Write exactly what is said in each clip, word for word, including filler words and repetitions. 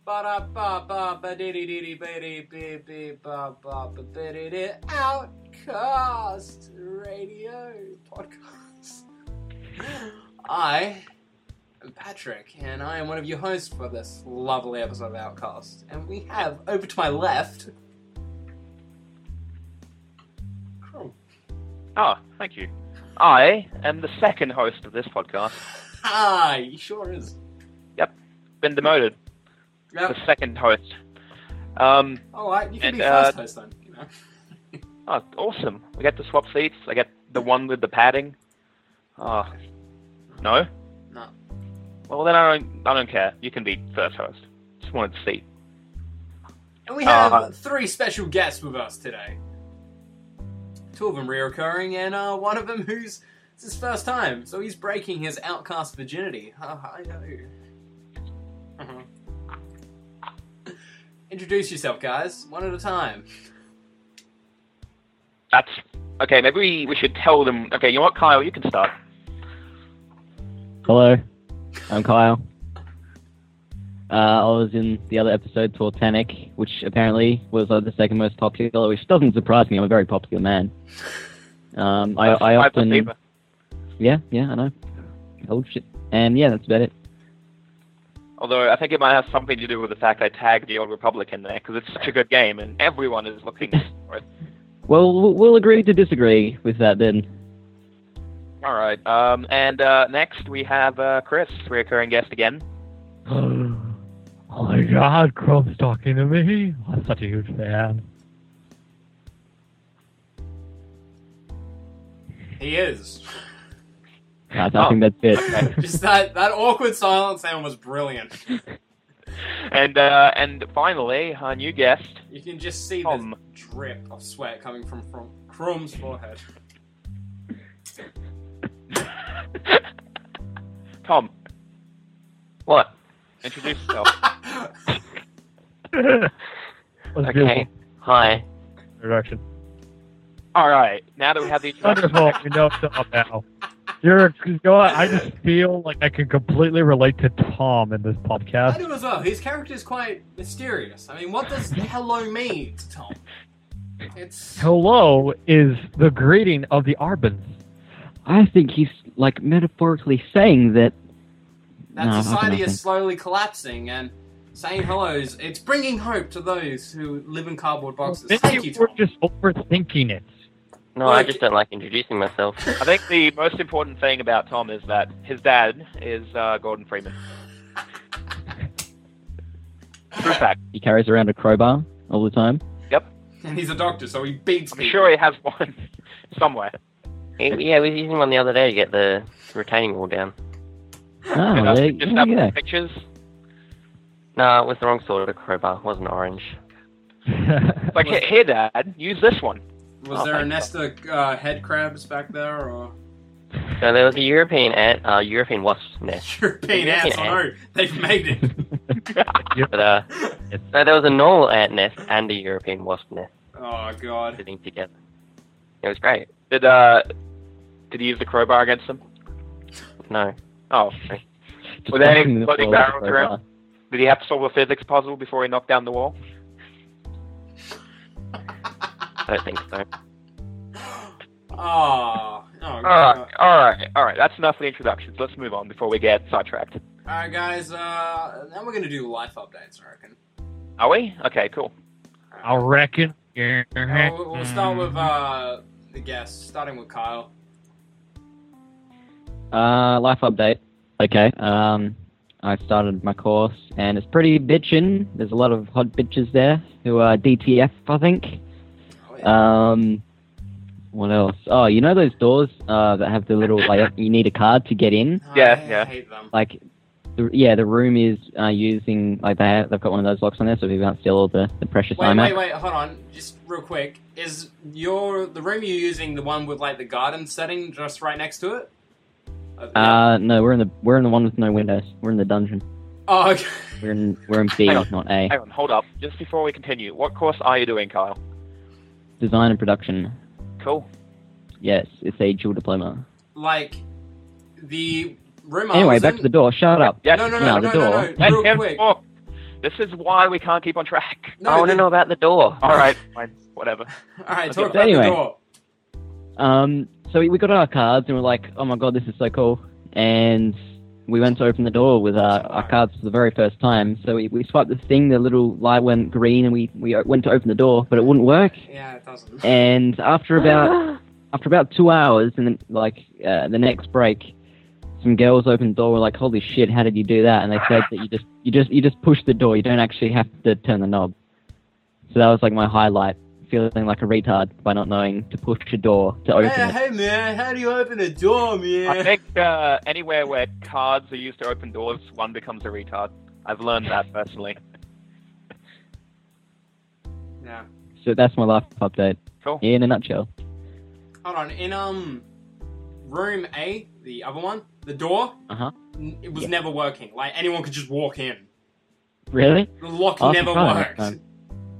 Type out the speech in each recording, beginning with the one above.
ba da ba ba ba dee dee dee dee ba dee dee dee ba ba ba ba dee dee Outcast Radio Podcast. I am Patrick, and I am one of your hosts for this lovely episode of Outcast. And we have over to my left. Chrome. Oh, thank you. I am the second host of this podcast. Ah, he sure is. Yep, been demoted. Yep. The second host. Um, Alright, you can and, be first uh, host then, you know. oh, awesome. We get to swap seats. I get the one with the padding. Oh, no? No. Well, then I don't, I don't care. You can be first host. Just wanted to see. And we have Uh, three special guests with us today. Two of them reoccurring, and uh, one of them who's it's his first time, so he's breaking his outcast virginity. Uh, I know. Uh-huh. Introduce yourself, guys, one at a time. That's... Okay, maybe we, we should tell them... Okay, you know what, Kyle? You can start. Hello, I'm Kyle. Uh, I was in the other episode, Tortanic, which apparently was uh, the second most popular, which doesn't surprise me. I'm a very popular man. Um, I, I often... Yeah, yeah, I know. Oh, shit. And yeah, that's about it. Although I think it might have something to do with the fact I tagged the Old Republic in there, because it's such a good game, and everyone is looking for it. Well, we'll agree to disagree with that then. All right. Um, and uh, next we have uh, Chris, recurring guest again. Oh my god, Chrome's talking to me. I'm such a huge fan. He is. I, I think that's it. Just that, that awkward silence sound was brilliant. And uh, and finally, our new guest. You can just see Tom. the drip of sweat coming from, from Chrome's forehead. Tom. What? Introduce yourself. Okay. Hi. Introduction. All right. Now that we have the introduction. Wonderful. You know stuff now. You're, you know what? I just feel like I can completely relate to Tom in this I podcast. do as well. His character is quite mysterious. I mean, what does hello mean to Tom? It's... Hello is the greeting of the Arbans. I think he's, like, metaphorically saying that... That No, I society don't is think. slowly collapsing, and saying hellos, it's bringing hope to those who live in cardboard boxes. Thank Maybe you, we're Tom. just overthinking it. No, Look. I just don't like introducing myself. I think the most important thing about Tom is that his dad is uh, Gordon Freeman. True fact. He carries around a crowbar all the time. And he's a doctor, so he beats I'm people. sure he has one somewhere. He, yeah, we was using one the other day to get the retaining wall down. Oh, And, uh, there, just there have you go. pictures. No, it was the wrong sort of crowbar. It wasn't orange. Like, here, here, Dad, use this one. Was Oh, there a thanks. nest of uh, head crabs back there, or So there was a European ant, uh, European wasp nest. European European ants? I know they've made it. But uh, no, there was a normal ant nest and a European wasp nest Oh god. sitting together. It was great. Did uh, did he use the crowbar against them? No. Oh, okay. Just Were there any punching the floating floor with a barrels crowbar. around? Did he have to solve a physics puzzle before he knocked down the wall? I don't think so. Oh, oh All god. right, all right, all right. That's enough for the introductions. Let's move on before we get sidetracked. Alright, guys, uh, now we're gonna do life updates, I reckon. Are we? Okay, cool. I reckon. Uh, we'll, we'll start with uh, the guests, starting with Kyle. Uh, life update. Okay, um, I started my course, and it's pretty bitchin'. There's a lot of hot bitches there who are D T F, I think. Oh, yeah. Um, what else? Oh, you know those doors uh, that have the little, like, you need a card to get in? yeah, I yeah. hate them. Like, the, yeah, the room is uh, using, like, they have, they've got one of those locks on there so people can't steal all the, the precious Wait, iMac. wait, wait, hold on. Just real quick. Is your the room you're using the one with, like, the garden setting just right next to it? Uh, yeah. Uh, no, we're in the we're in the one with no windows. We're in the dungeon. Oh, okay. We're in we're in B, Hang on. not A. Hang on, hold up. Just before we continue, what course are you doing, Kyle? Design and production. Cool. Yes, it's a dual diploma. Like, the room I Anyway, was back in... to the door. Shut up. Yes. No, no, No, no, the no, no, door. no, Let real him quick. talk. This is why we can't keep on track. I want to know about the door. All right, fine, whatever. All right, Okay. talk about Anyway. the door. Um, so we, we got our cards and we're like, oh my god, this is so cool. And we went to open the door with our, our cards for the very first time. So we, we swiped the thing, the little light went green, and we, we went to open the door, but it wouldn't work. Yeah, it doesn't. And after about after about two hours, and then like uh, the next break, some girls opened the door. Were like, "Holy shit! How did you do that?" And they said that you just you just you just push the door. You don't actually have to turn the knob. So that was like my highlight, feeling like a retard by not knowing to push a door to open Hey, it. hey, man, how do you open a door, man? I think uh, anywhere where cards are used to open doors, one becomes a retard. I've learned that personally. Yeah. So that's my life update Cool. in a nutshell. Hold on. In um, room A, the other one, the door, Uh huh. n- it was Yeah. never working. Like anyone could just walk in. Really? The lock I'll never try worked. next time.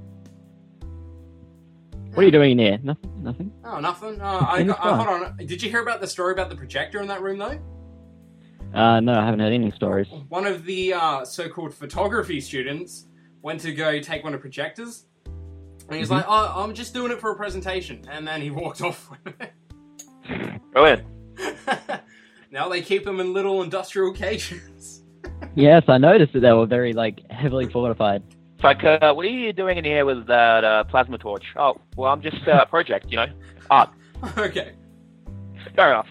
What are you doing in here? Nothing. Nothing. Oh, nothing. Uh, I In the got, uh, front. hold on. Did you hear about the story about the projector in that room, though? Uh, no, I haven't heard any stories. One of the uh, so-called photography students went to go take one of the projectors, and he's Mhm. like, "Oh, I'm just doing it for a presentation," and then he walked off with it. Brilliant. Now they keep them in little industrial cages. Yes, I noticed that they were very like heavily fortified. It's like, uh, what are you doing in here with that uh, plasma torch? Oh, well, I'm just uh, project, you know, art. Okay. Fair enough.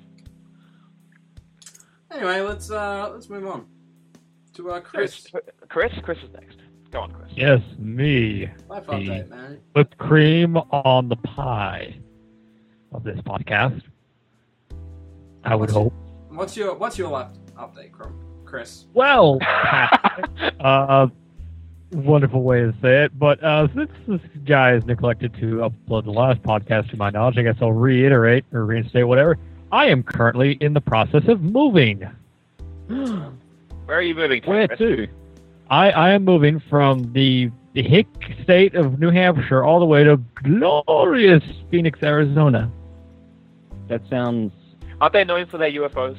Anyway, let's uh, let's move on to uh, Chris. Chris, Chris, Chris is next. Go on, Chris. Yes, me. Life update, man. Whipped cream on the pie of this podcast. I would What's- hope. What's your what's your life update, Crum? Chris? Well, uh, wonderful way to say it. But uh, since this guy has neglected to upload the last podcast, to my knowledge, I guess I'll reiterate or reinstate whatever. I am currently in the process of moving. Where are you moving to, Where Chris? to? I, I am moving from the, the hick state of New Hampshire all the way to glorious Phoenix, Arizona. That sounds. Aren't they known for their U F Os?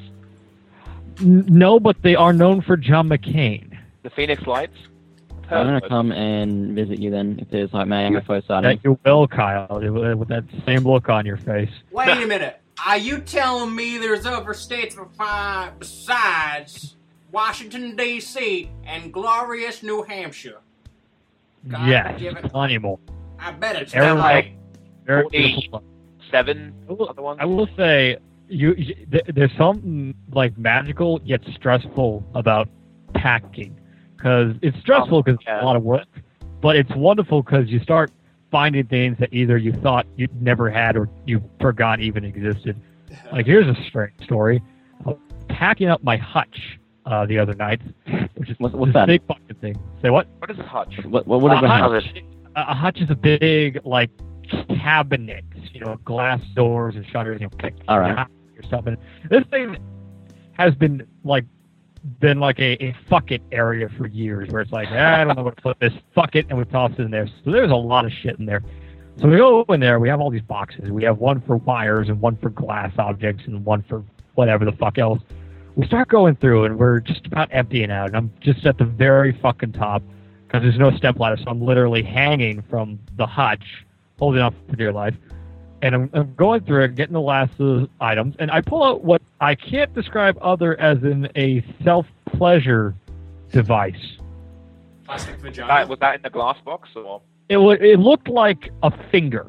N- no, but they are known for John McCain. The Phoenix Lights? I'm gonna Heard. come and visit you then if there's like my U F O sighting. That you will, Kyle, with that same look on your face. Wait a minute. Are you telling me there's other states befi- besides Washington, D C and glorious New Hampshire? God yes, give it- plenty more. I bet it's Arizona- not like... Very forty. beautiful. Seven I will, other ones? I will say, you, you th- there's something like magical yet stressful about packing, because it's stressful because yeah. it's a lot of work, but it's wonderful because you start finding things that either you thought you never had or you forgot even existed. Like here's a strange story. I was packing up my hutch uh, the other night, which is What- what's this that? big fucking thing. Say what? What is a hutch? What what would a, have hutch, happened? a a hutch is a big like cabinet, you know, glass doors and shutters, you know, pick All right. your stuff in. This thing has been like been like a, a fuck it area for years, where it's like, ah, I don't know where to put this, fuck it, and we toss it in there. So there's a lot of shit in there. So we go in there, we have all these boxes. We have one for wires and one for glass objects and one for whatever the fuck else. We start going through and we're just about emptying out, and I'm just at the very fucking top because there's no step ladder, so I'm literally hanging from the hutch, holding on for dear life. And I'm, I'm going through it, getting the last of the items, and I pull out what I can't describe other as in a self-pleasure device. Plastic That, vagina. was that in the glass box? Or? It wa it looked like a finger.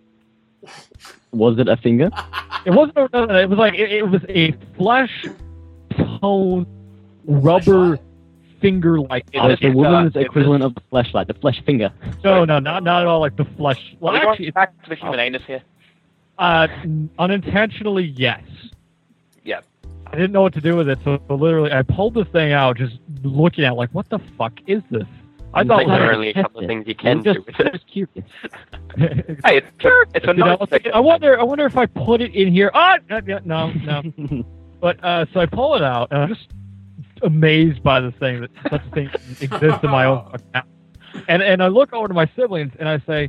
Was it a finger? It wasn't. A, no, no, it was like it, it was a flesh tone rubber Fleshlight? finger like. It Oh, was- it's the it's, uh, woman's it equivalent of the fleshlight, the flesh finger. No, no, not not at all like the flesh. Well, Are we going actually, back to the human anus here? uh, unintentionally, yes. Yeah. I didn't know what to do with it, so literally I pulled the thing out, just looking at it, like, what the fuck is this? I I'm thought like, it was Literally a test couple of it. things you can I'm just, do with it. just curious. Hey, it's, it's a You know, nice I was thinking, I wonder. I wonder if I put it in here. Ah, no, no, no. no. But uh, so I pull it out, and I'm just amazed by the thing that such a thing exists in my own fucking house. And and I look over to my siblings, and I say,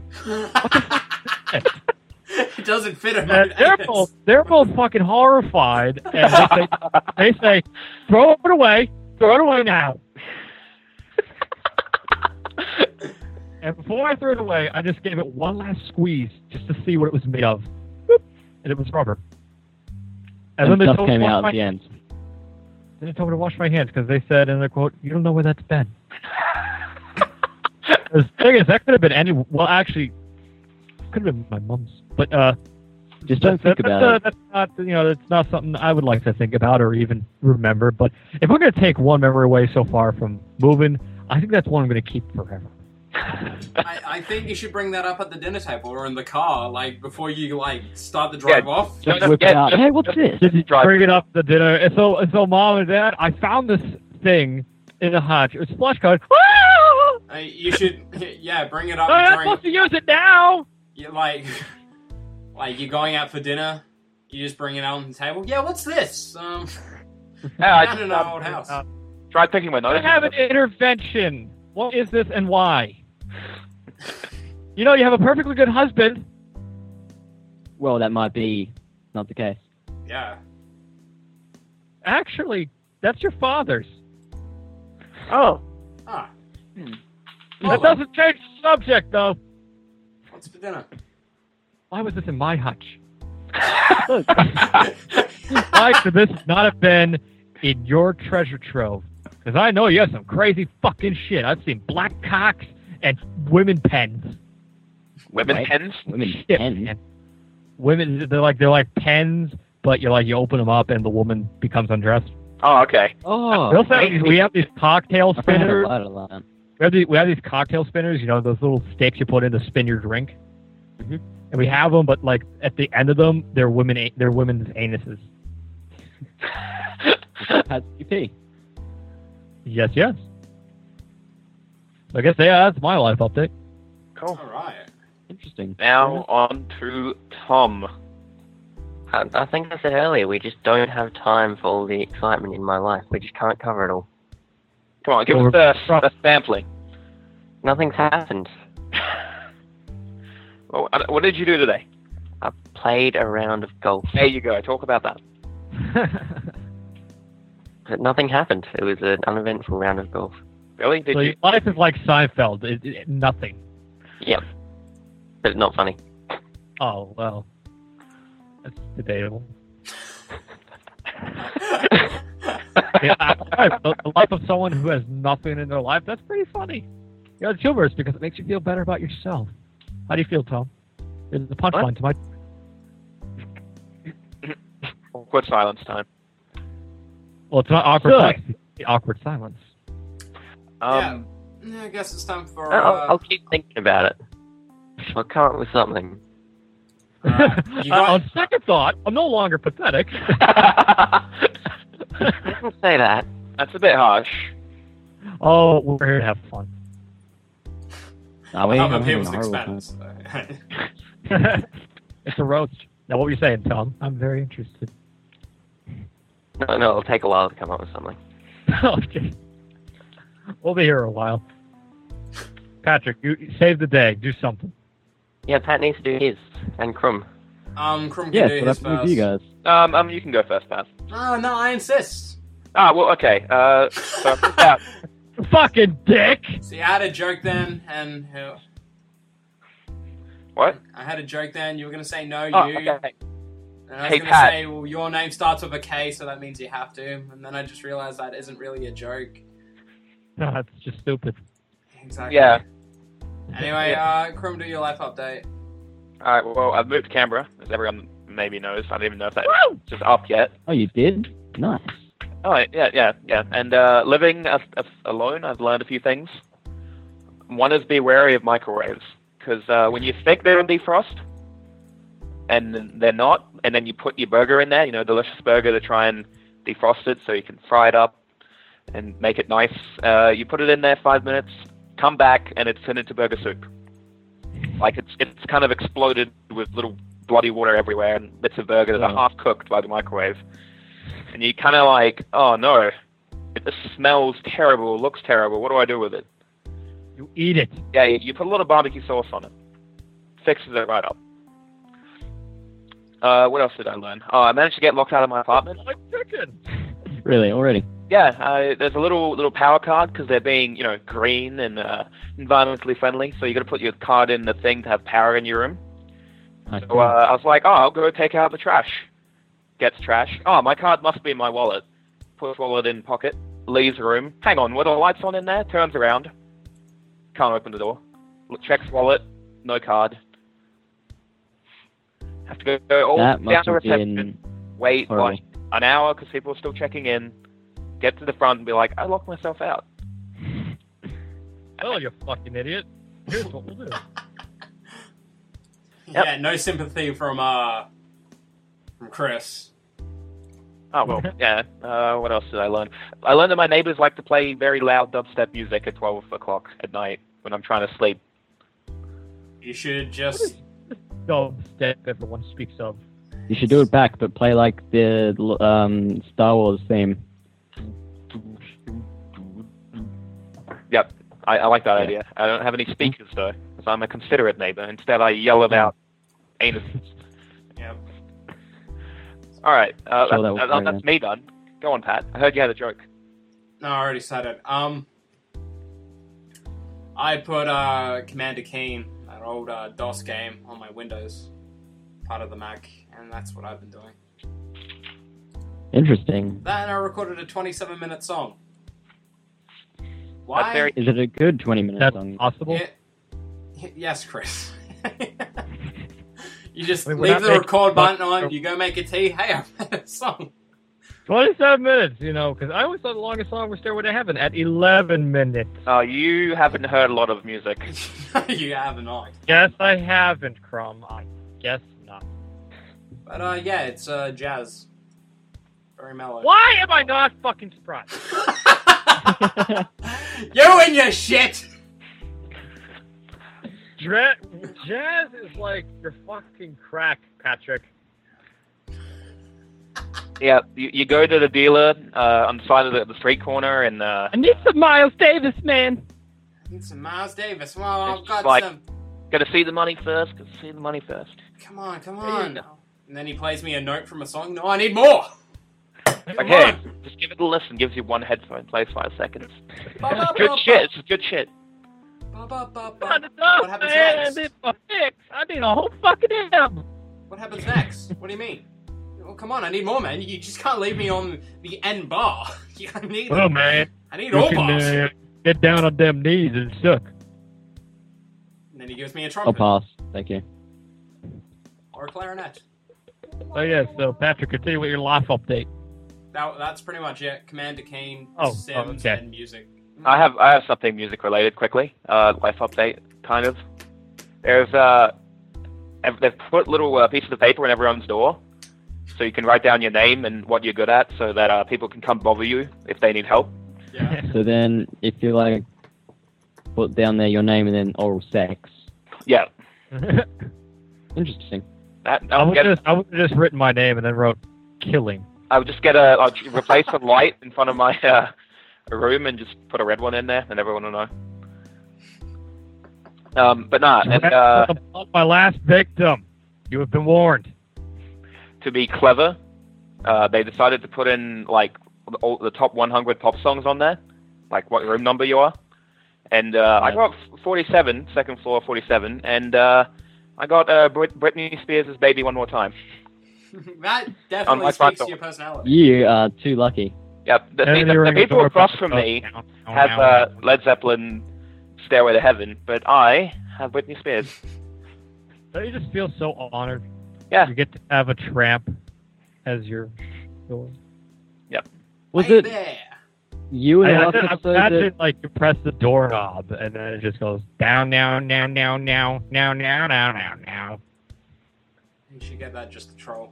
It doesn't fit him. and they're both they're both fucking horrified, and they say, they say, throw it away, throw it away now. And before I threw it away, I just gave it one last squeeze just to see what it was made of. Boop, and it was rubber. And, then they stuff told me came to wash out my- at the end. Then they told me to wash my hands because they said in their quote, "You don't know where that's been." The thing is, that could have been any. Well, actually, could have been my mom's. But uh, Just don't that's, think about that's, uh, it. that's not, you know, that's not something I would like to think about or even remember. But if we're gonna take one memory away so far from moving, I think that's one I'm gonna keep forever. I, I think you should bring that up at the dinner table or in the car, like before you like start the drive Yeah. off. Just Just whip it get- out. just- Hey, what's this? Just drive. Bring it up to dinner. And so, and so, mom and dad, I found this thing in the hatch. It was splash card. Uh, you should, yeah, bring it up I'm not during. supposed to use it now. You like, like you're going out for dinner. You just bring it out on the table. Yeah, what's this? Um, Yeah, I found it in just, our old house. Uh, tried picking my nose. I have an intervention. What is this and why? You know, you have a perfectly good husband. Well, that might be not the case. Yeah. Actually, that's your father's. Oh, Ah. That doesn't change the subject, though. What's for dinner? Why was this in my hutch? Why could this not have been in your treasure trove? Because I know you have some crazy fucking shit. I've seen black cocks and women pens. Women Right. pens? Women Shit, can. man. Women, they're like they're like pens, but you like you open them up and the woman becomes undressed. Oh, okay. Oh, we also have these, we have these cocktail I've heard a spinners. lot of that. We have, these, we have these cocktail spinners, you know, those little sticks you put in to spin your drink. Mhm. And we have them, but like at the end of them, they're women, a- they're women's anuses. Has you pee. Yes, yes. So I guess yeah, that's my life update. Cool. All right. Interesting. Now on to Tom. I, I think I said earlier, we just don't have time for all the excitement in my life. We just can't cover it all. Come on, give Well, us the, we're- the sampling. Nothing's happened. Well, I don't- what did you do today? I played a round of golf, There you go. Talk about that. but nothing happened. It was an uneventful round of golf. Really? Did So you? your life is like Seinfeld. It, it, nothing. Yep. But not funny. Oh well, that's debatable. Yeah, I, I, the, the life of someone who has nothing in their life, that's pretty funny. You know, it's humorous because it makes you feel better about yourself. How do you feel, Tom? There's the punchline to my... Awkward silence time. Well, it's not awkward Sure. silence. It's the awkward silence. Um, Yeah, I guess it's time for. I'll, Uh, I'll keep thinking about it. I'll come up with something. Alright, you Uh, got- on second thought, I'm no longer pathetic. I didn't say that. That's a bit harsh. Oh, we're here to have fun. Are we? Other I'm having people's a horrible expense. It's a roast. Now, what were you saying, Tom? I'm very interested. No, no, it'll take a while to come up with something. Okay. We'll be here a while. Patrick, you you save the day. Do something. Yeah, Pat needs to do his. And Crum. um, Crum can Yes, do what his happened first. with you guys? Um, um, you can go first, Pat. Oh, no, I insist. Ah, well, okay. Uh, so, yeah. Fucking dick! See, I had a joke then, and uh, What? I had a joke then. You were gonna say no, Oh, you. okay. And I was Hey, gonna Pat. say, well, your name starts with a K, so that means you have to. And then I just realized that isn't really a joke. No, that's just stupid. Exactly. Yeah. Anyway, uh, Crum, do your life update. All right. Well, I've moved to Canberra, as everyone maybe knows. I don't even know if that's just up yet. Oh, you did? Nice. Oh, yeah, yeah, yeah. And uh, living a, a, alone, I've learned a few things. One is be wary of microwaves, because uh, when you think they're in defrost, and they're not, and then you put your burger in there, you know, delicious burger to try and defrost it so you can fry it up and make it nice. Uh, you put it in there five minutes, come back, and it's turned into burger soup. Like it's it's kind of exploded with little bloody water everywhere and bits of burger that are Wow. half cooked by the microwave. And you kind of like, oh no, it this smells terrible, looks terrible. What do I do with it? You eat it. Yeah, you, you put a little barbecue sauce on it, fixes it right up. Uh, what else did I learn? Oh, I managed to get locked out of my apartment. Like chicken. Really, already? yeah, uh, there's a little little power card because they're being, you know, green and uh, environmentally friendly. So you got to put your card in the thing to have power in your room. I So uh, I was like, oh, I'll go take out the trash. Gets trash. Oh, my card must be in my wallet. Puts wallet in pocket. Leaves room. Hang on, were the lights on in there? Turns around. Can't open the door. Checks wallet. No card. Have to go all that down must to have reception. been Wait horrible. like an hour because people are still checking in. Get to the front and be like, I locked myself out. Oh, you fucking idiot. Here's what we'll do. Yeah, no sympathy from uh from Chris. Oh, well, yeah. Uh, what else did I learn? I learned that my neighbors like to play very loud dubstep music at twelve o'clock at night when I'm trying to sleep. You should just Dubstep everyone speaks of. You should do it back, but play like the um, Star Wars theme. Yep, I, I like that Yeah. idea. I don't have any speakers, though, because I'm a considerate neighbor. Instead, I yell about anuses. yeah. All right, uh, Sure, that, that was that- very that's nice. me done. Go on, Pat. I heard you had a joke. No, I already said it. Um, I put uh, Commander Keen, that old uh, DOS game, on my Windows part of the Mac, and that's what I've been doing. Interesting. That and I recorded a twenty-seven minute song. Why? That's very- Is it a good twenty minute That's song? possible. Yeah. Y- Yes, Chris. You just Wait, we're leave not the making- record button on, you go make a tea, hey, I made a song. twenty-seven minutes, you know, because I always thought the longest song was Stairway to Heaven at eleven minutes. Uh, you haven't heard a lot of music. You have not. Yes, I haven't, Crumb. I guess not. But uh, yeah, it's uh, jazz. Very mellow. Why am I not fucking surprised? You and your shit! Dra- jazz is like your fucking crack, Patrick. Yeah, you, you go to the dealer uh, on the side of the, the street corner, and uh, I need some Miles Davis, man. I need some Miles Davis. Well, I've It's got like- some. gotta see the money first. Gotta see the money first. Come on, come There you on. go. And then he plays me a note from a song. No, I need more! Come Okay, on. just give it a listen. Gives you one headphone. Plays five seconds. Ba, It's ba, good ba, shit. It's good shit. ba, ba, ba, ba. Not enough, What happens man. next? I need a fix. I need a whole fucking album. What happens next? What do you mean? Well, come on, I need more, man. You just can't leave me on the end bar. I need, Well, man, I need you all can bars. uh, get down on them knees and suck. And then he gives me a I'll trumpet pass. Thank you. or a clarinet. Oh yeah, so Patrick, continue with your life update. That, that's pretty much it. Commander Kane, Oh, Sims, oh, okay. and music. I have I have something music related quickly. Uh, life update, kind of. There's uh, ev- they've put little uh, pieces of paper in everyone's door, so you can write down your name and what you're good at, so that uh, people can come bother you if they need help. Yeah. So then, if you like, put down there your name and then oral sex. Yeah, Interesting. that I I'll would get. just I would have just written my name and then wrote killing. I would just get a I'll replace the light in front of my uh, room and just put a red one in there, and everyone will know. Um, but nah, and uh, my last victim. You have been warned. to be clever, uh, they decided to put in like all the top one hundred pop songs on there, like what room number you are. And uh, I got forty-seven, second floor forty-seven, and uh, I got uh, Brit- Britney Spears' "Baby One More Time." That On definitely my speaks front to door. your personality. You are too lucky. Yep, the, And the, you the, ring the people doorbell. across from me Oh, now, have now, uh, now. Led Zeppelin, "Stairway to Heaven," but I have Britney Spears. Don't you just feel so honored? Yeah. You get to have a tramp as your. your... Was Hey it there. you in the I, last I, episode? imagine That, like you press the doorknob and then it just goes down, down, down, down, down, down, down, down, down, down. You should get that just to troll.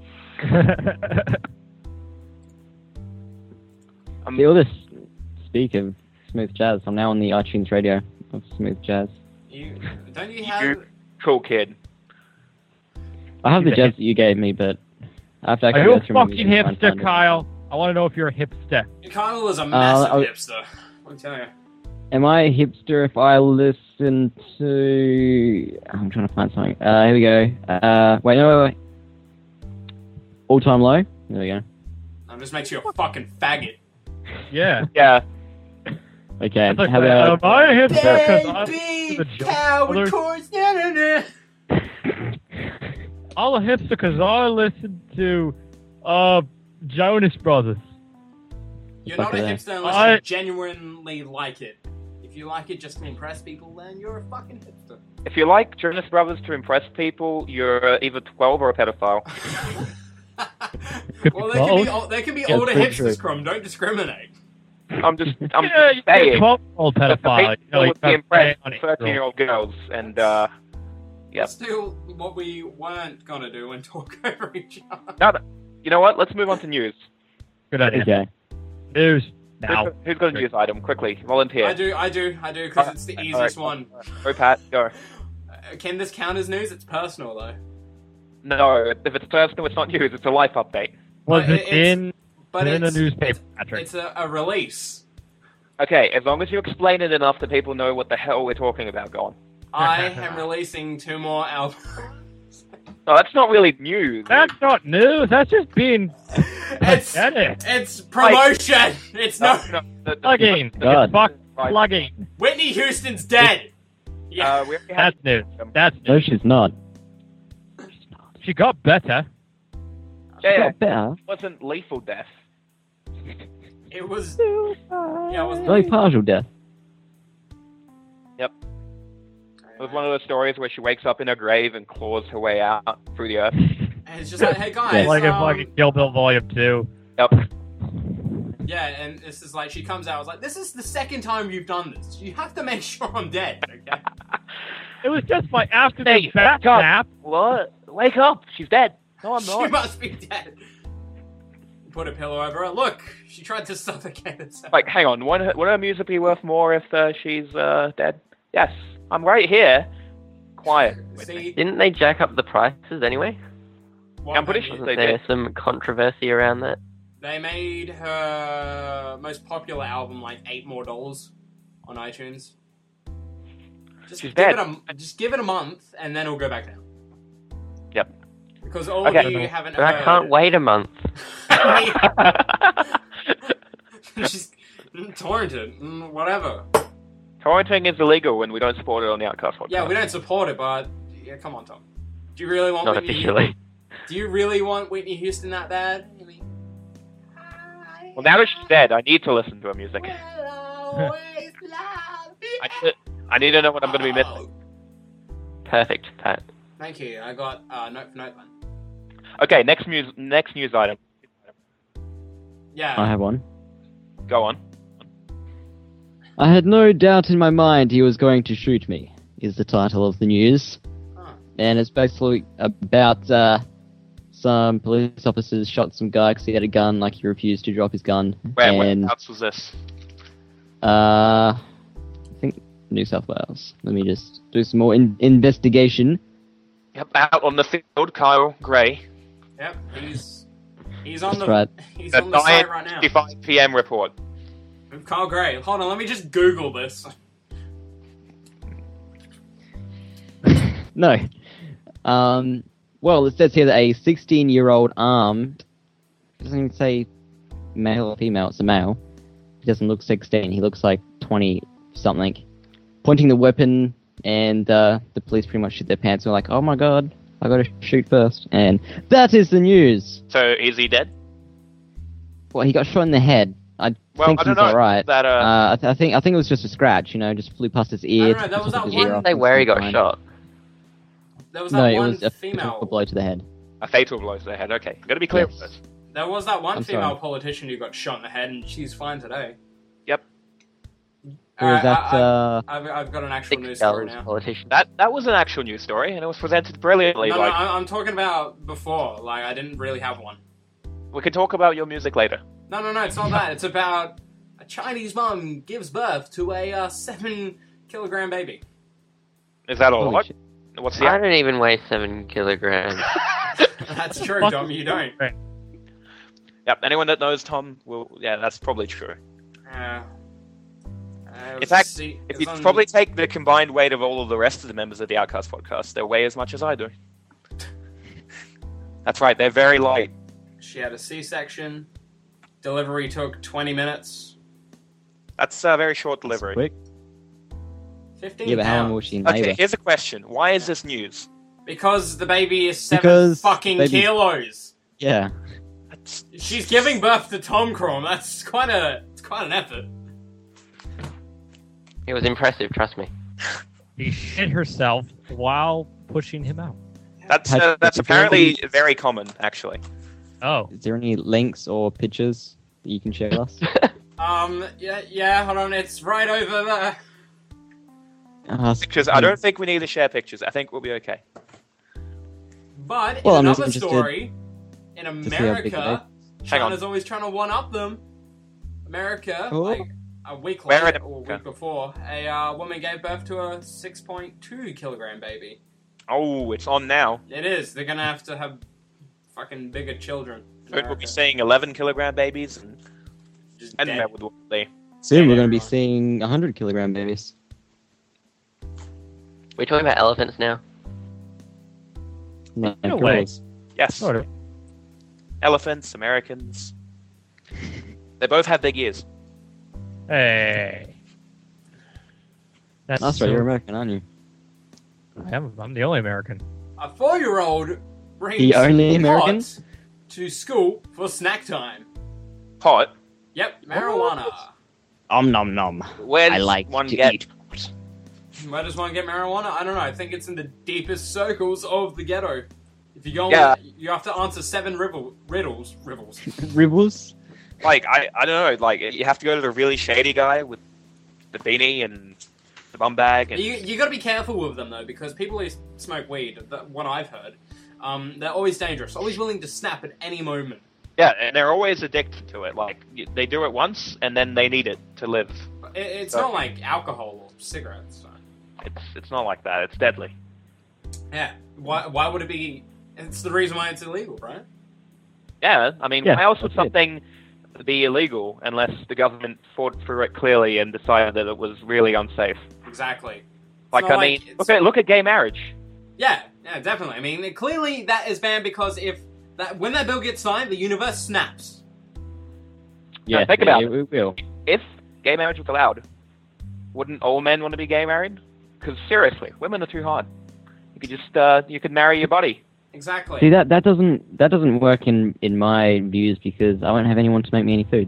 Um, see, all this speak of smooth jazz. I'm now on the iTunes radio of smooth jazz. You don't you have? cool kid. I have the He's a jazz hip- that you gave me, but I have to Are actually you a go through my fucking music and try and hipster, find it. Kyle? I want to know if you're a hipster. Kyle is a massive I- hipster. Let me tell you. Am I a hipster if I listen to... I'm trying to find something. Uh, here we go. Uh, wait, no, wait, wait. All Time Low. There we go. That just makes you a fucking faggot. Yeah. Yeah. Okay, It's like, how about am I a hipster 'cause I Baby, listen to Jonas cow with Brothers? corns, na, na, na. I'm a hipster because I listen to uh Jonas Brothers. You're Fuck not a that. hipster unless I- you genuinely like it. If you like it just to impress people, then you're a fucking hipster. If you like Jonas Brothers to impress people, you're either twelve or a pedophile. Could well, be there can be both. ol- there can be Yeah, older pretty hipsters, true. Crum. Don't discriminate. I'm just, I'm yeah, you just can be a saying. twelve-year-old that the pedophile. You know, people you would be have impressed on with it, girl. thirteen-year-old girls, and uh, Yep. Let's do what we weren't gonna do and talk over each other. no, no, you know what? Let's move on to news. Good idea. Okay. News Who's now. got- Who's got a news item? Quickly, volunteer. I do, I do, I do, because Alright, it's the alright, easiest alright. one. Go, Pat. Go. Uh, Can this count as news? It's personal though. No, if it's personal, it's not news. It's a life update. Was But it it's- in, But in the it's, newspaper, Patrick? it's a, a release. Okay, as long as you explain it enough that people know what the hell we're talking about. Go on. I am releasing two more albums. No, that's not really news. That's not news. That's just being It's pathetic. it's promotion. It's no. no, the- the- Plugging. God. Fuck Right. plugging. Whitney Houston's dead. Yeah. Uh, we already had That's news. That's No, news. she's not. She got better. yeah, Got better. it wasn't lethal death. It was. Yeah, it was. Only partial death. It was one of those stories where she wakes up in her grave and claws her way out through the earth. And it's just like, hey guys, like if um, like Kill Bill Volume Two. Yep. yeah, and this is like she comes out. I was like, this is the second time you've done this. You have to make sure I'm dead. Okay. It was just my after Hey, the fat God. nap. What? Wake up! She's dead. No, I'm She not. must be dead. Put a pillow over her. Look, she tried to suffocate herself. Like, hang on. Wouldn't her, would her music be worth more if uh, she's uh, dead? Yes. I'm right here. Quiet. with me. See, Didn't they jack up the prices anyway? what I'm pretty they sure did- Wasn't They there did. some controversy around that? They made her most popular album like eight more dollars on iTunes. Just She's give dead. it a just give it a month and then it'll go back down. Yep. Because all Okay. of you haven't But heard. I can't wait a month. She's torrented, mm, whatever. Torrenting is illegal and we don't support it on the Outcast podcast. Yeah, we don't support it, but yeah, come on, Tom. Do you really want Not Whitney? officially. Do you really want Whitney Houston that bad? I mean, Well, now that she's dead, I need to listen to her music. will always love you. I need, to, I need to know what I'm going to be missing. Perfect, Pat. Thank you. I got uh, note for note one. Okay, next news. Next news item. Yeah. I have one. Go on. I had no doubt in my mind he was going to shoot me, is the title of the news. Huh. And it's basically about uh, some police officers shot some guy because he had a gun, like he refused to drop his gun. Where, and, whereabouts was this? uh, I think New South Wales. Let me just do some more in- investigation. Yep, out on the field, Kyle Gray. Yep. He's he's on That's the right. he's The on the site right now. nine fifty-five p m report. Carl Gray. Hold on. Let me just Google this. No. Um, well, it says here that a sixteen-year-old armed, it doesn't even say male or female, it's a male. He doesn't look sixteen, he looks like twenty-something. Pointing the weapon, and uh, the police pretty much shit their pants and were like, oh my god, I gotta shoot first. And that is the news! So is he dead? Well, he got shot in the head. I Well, think I don't he's know. alright. That uh, Uh, I, th- I think I think it was just a scratch, you know, just flew past his ear. I don't know, that was took that his one- ear off Say and where he stuff, got fine. shot. There was that No, it one was a female. physical blow to the head. a fatal blow to the head. Okay, gotta be clear Yes. with this. There was that one I'm female sorry. politician who got shot in the head, and she's fine today. Yep. Or is Alright, that, I, uh, I, I've, I've got an actual Six news story girls now. politician. That that was an actual news story, and it was presented brilliantly. No, no, like I- I'm talking about before. Like, I didn't really have one. we can talk about your music later. No, no, no, it's not that. It's about a Chinese mum gives birth to a uh, seven kilogram baby. Is that all? holy What? shit. What's the? I don't even weigh seven kilograms. That's true, Fuck. Dom. You don't. Yep. Anyone that knows Tom will. Yeah, that's probably true. Uh, uh, It's act- see, If it's you on- probably take the combined weight of all of the rest of the members of the Outcast podcast, they weigh as much as I do. That's right. They're very light. She had a C-section. Delivery took twenty minutes. That's a very short delivery. Quick. fifteen Yeah, but how long pounds. will she in Okay, labour? here's a question. Why is this news? Because the baby is seven Because fucking baby- kilos. Yeah. That's, She's giving birth to Tom Crom. That's quite a, it's quite an effort. It was impressive, trust me. She shit herself while pushing him out. that's, Has- uh, that's has apparently there very common, actually. Oh. Is there any links or pictures that you can share with us? Um, yeah, yeah, hold on, it's right over there. Uh, Pictures. I don't think we need to share pictures. I think we'll be okay. But Well, in I'm just another interested story, in to see how big they America, are. Hang on. China's always trying to one-up them. America, Oh. like a week Where later, in or a America? week before, a uh, woman gave birth to a six point two kilogram baby. Oh, it's on now. It is. They're gonna have to have fucking bigger children. in Soon we'll be America. seeing eleven kilogram babies, and, Just and dead. that would be. Soon Yeah, we're going to be everyone. seeing one hundred kilogram babies. We're talking about elephants now. No, No way. gorillas. Yes, Sort of. elephants, Americans. They both have big ears. Hey. That's right, you're American, aren't you? I am, I'm the only American. A four-year-old brings The only American? pot to school for snack time. Pot. Yep, marijuana. Om nom nom. Where I does like one to get? eat. Where does one get marijuana? I don't know. I think it's in the deepest circles of the ghetto. If you go, Yeah. you have to answer seven riddle, riddles. Riddles. Ribbles? Like I, I don't know. Like you have to go to the really shady guy with the beanie and the bum bag. And You you got to be careful with them though, because people who smoke weed, that, what I've heard, um, they're always dangerous, always willing to snap at any moment. yeah, and they're always addicted to it. Like y- they do it once and then they need it to live. It, it's So- not like alcohol or cigarettes. So. It's it's not like that. It's deadly. Yeah. Why why would it be? It's the reason why it's illegal, right? Yeah, I mean, Yeah, why else would that's it. something be illegal unless the government fought through it clearly and decided that it was really unsafe? Exactly. It's Like, not I mean, it's- look at look at gay marriage. Yeah, yeah, definitely. I mean, clearly that is banned because if that when that bill gets signed, the universe snaps. Yeah, think yeah, about it. it. it will. If gay marriage was allowed, wouldn't all men want to be gay married? Because seriously, women are too hard. You could just uh, you could marry your buddy. Exactly. See, that, that doesn't that doesn't work in, in my views because I won't have anyone to make me any food.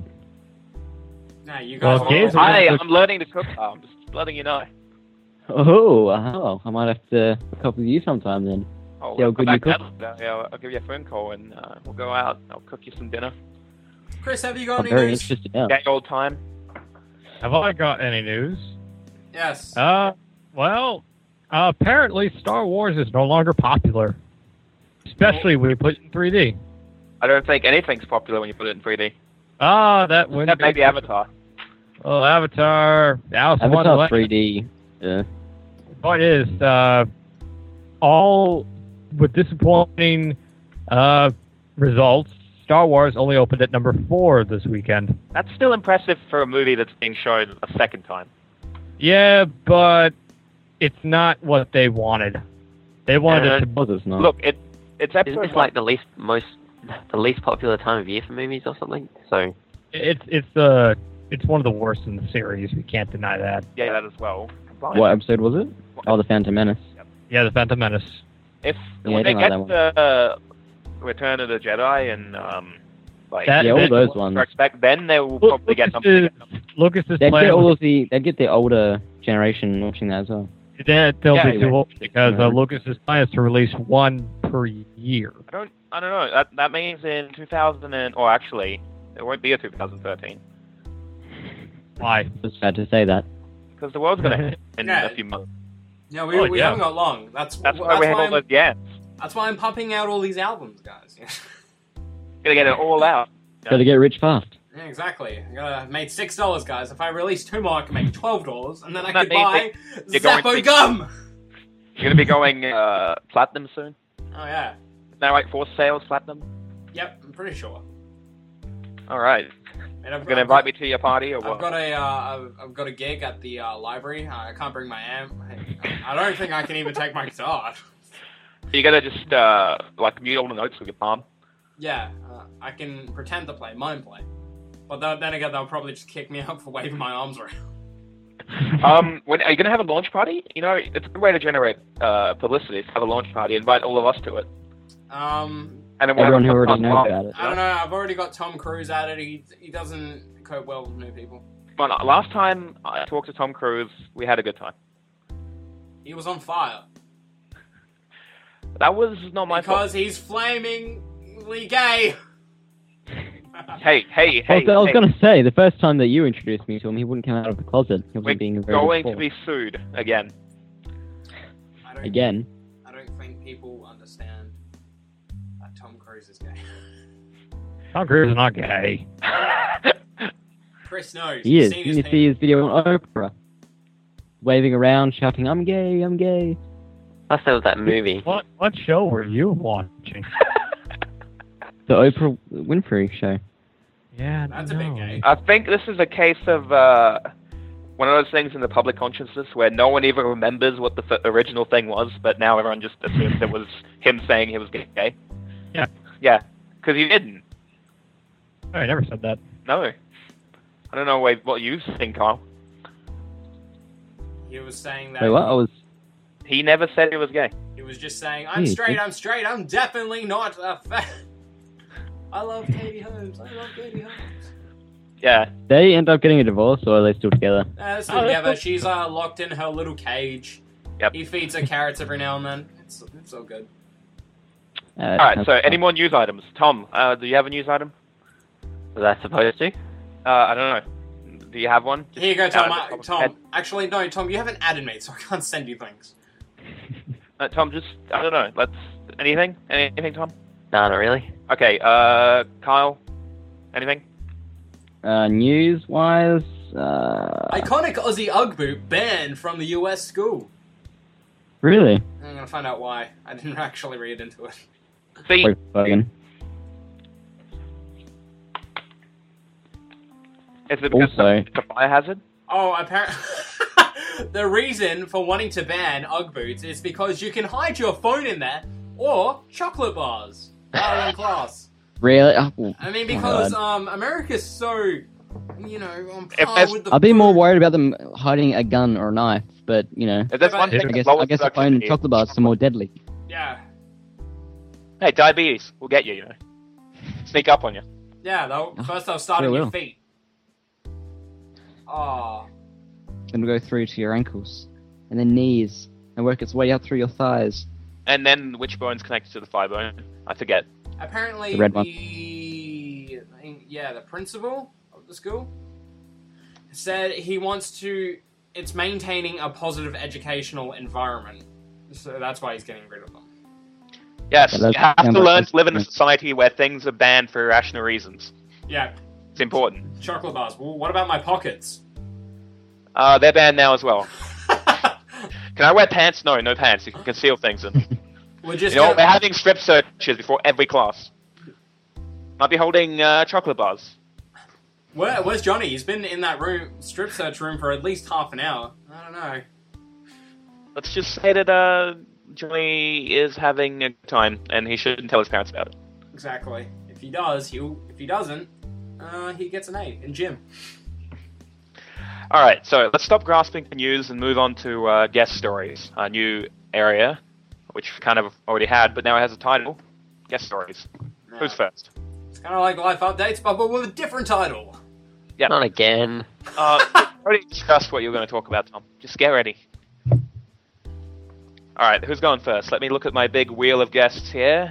No, you guys. Well, are gays always- are- I look- I'm learning to cook. Oh, I'm just letting you know. Oh, oh, I might have to hook up with you sometime then. I'll, Yeah, I'll good come you back cook. down, uh, I'll give you a phone call and uh, we'll go out. I'll cook you some dinner. Chris, have you got I'm any very news? interested now. Gay old time. Have I got any news? Yes. Uh, well, uh, apparently Star Wars is no longer popular. Especially when you put it in three D. I don't think anything's popular when you put it in three D. Ah, that wouldn't Except maybe be- Avatar. Well, Avatar, Alice in Avatar Wonderland. three D. Yeah. Point is, uh, all with disappointing uh, results, Star Wars only opened at number four this weekend. That's still impressive for a movie that's being shown a second time. Yeah, but it's not what they wanted. They wanted Uh, it to. Was it's not. Look, it it's Isn't episode this like the least most the least popular time of year for movies or something? So It's it's uh it's one of the worst in the series. We can't deny that. yeah, that as well. Combined. What episode was it? Oh, The Phantom Menace. Yeah, the Phantom Menace. If Yeah, when I they didn't get like to uh, Return of the Jedi and um, like That- Yeah, all that- those ones. Strikes Back, then they will probably get something. Lucas is, Lucas is They'd playing. get all of the they'd get the older generation watching that as well. That they'll Yeah, be yeah. too old because uh, Yeah. Lucas's plan is to release one per year. I don't. I don't know. That that means in two thousand and or actually, it won't be a two thousand thirteen Why? It's sad to say that. because the world's gonna end in Yeah. a few months. Yeah, we, Oh, we yeah. haven't got long. That's That's that's why we have all I'm, those yams. that's why I'm pumping out all these albums, guys. Gotta get it all out. Got to get rich fast. Yeah, exactly. I gotta make six dollars, guys. If I release two more, I can make twelve dollars, and then I That could means buy you're going Zappo to- gum. You're gonna be going uh, platinum soon. Oh yeah. Isn't that right? Four sales platinum. Yep, I'm pretty sure. All right. And I've, You're gonna I've got- invite me to your party or I've what? got a uh, I've, I've got a gig at the uh, library. Uh, I can't bring my amp. I, I don't think I can even take my guitar. You gotta just uh, like mute all the notes with your palm. Yeah, uh, I can pretend to play, mind play. But then, then again, they'll probably just kick me out for waving my arms around. Um, when, are you going to have a launch party? You know, it's a good way to generate uh, publicity. To have a launch party, invite all of us to it. Um, And then we'll Everyone have who a already fun knows laugh. about it. I don't know. I've already got Tom Cruise at it. He he doesn't cope well with new people. But last time I talked to Tom Cruise, we had a good time. He was on fire That was not my because fault. he's flamingly gay. Hey, hey, I hey, was, I was hey. going to say, the first time that you introduced me to him, he wouldn't come out of the closet. He We're wasn't being a very going good to be sued again. I don't, Again. I don't think people understand that Tom Cruise is gay. Tom Cruise is not gay. Chris knows. He He's is. seen You his see penis. his video on Oprah. Waving around, shouting, I'm gay, I'm gay. Plus, there was that movie. What what show were you watching? The Oprah Winfrey show. Yeah, That's a no. bit gay. I think this is a case of uh, one of those things in the public consciousness where no one even remembers what the f- original thing was, but now everyone just assumes it was him saying he was gay. Yeah. Yeah, because he didn't. Oh, I never said that. No. I don't know what what you think, Kyle. He was saying that. Wait, what? I was... He never said he was gay. He was just saying, I'm Hmm, straight, yeah. I'm straight, I'm definitely not a fa I love Katie Holmes, I love Katie Holmes. Yeah. They end up getting a divorce, or are they still together? Uh, they're still Oh, that's together. cool. She's uh, locked in her little cage. Yep. He feeds her carrots every now and then. It's, it's all good. Uh, All right. that's So, fine. any more news items? Tom, uh, do you have a news item? Was I supposed to? Uh, I don't know. Do you have one? Here you go, Tom. Out Uh, of the top of Tom. Actually, no, Tom, you haven't added me, so I can't send you things. Uh, Tom, just I don't know. Let's anything, anything, Tom. No, not really. Okay. Uh, Kyle, anything? Uh, news-wise, uh... Iconic Aussie Ugg boot banned from the U S school. Really? I'm gonna find out why. I didn't actually read into it. See, Volkswagen. is it because Also- it's a fire hazard? Oh, apparently. The reason for wanting to ban Ugg boots is because you can hide your phone in there or chocolate bars while in class. Really? Oh, I mean, my because God. um, America's so, you know, on If par there's- with the. I'd be more food. worried about them hiding a gun or a knife, but, you know, If there's but- one I thing I that guess, lowers I guess a phone and productivity- chocolate bars are more deadly. Yeah, Hey, diabetes will get you. You know, sneak up on you. yeah. They'll, Oh, first they'll start sure on your will. feet. Oh, Then it'll go through to your ankles, and then knees, and work its way out through your thighs. And then which bone's connected to the thigh bone? I forget. apparently The red one. the yeah the principal of the school said he wants to. It's maintaining a positive educational environment, so that's why he's getting rid of them. Yes, Yeah, that's you have to kind of learn like- to live in a society where things are banned for irrational reasons. Yeah, It's important. chocolate bars. Well, what about my pockets? Uh, they're banned now as well. Can I wear pants? No, no pants. You can conceal things in. We're just You know, gonna- we're having strip searches before every class. Might be holding uh, chocolate bars. Where, where's Johnny? He's been in that room, strip search room, for at least half an hour. I don't know. Let's just say that uh, Johnny is having a good time, and he shouldn't tell his parents about it. Exactly. If he does, he'll. If he doesn't, uh, he gets an A in gym. All right, so let's stop grasping for news and move on to uh, guest stories, a new area, which we kind of already had, but now it has a title: guest stories. Yeah. Who's first? It's kind of like life updates, but but with a different title. Yeah. Not again. Uh, we already discussed what you were going to talk about, Tom. Just get ready. All right, who's going first? Let me look at my big wheel of guests here.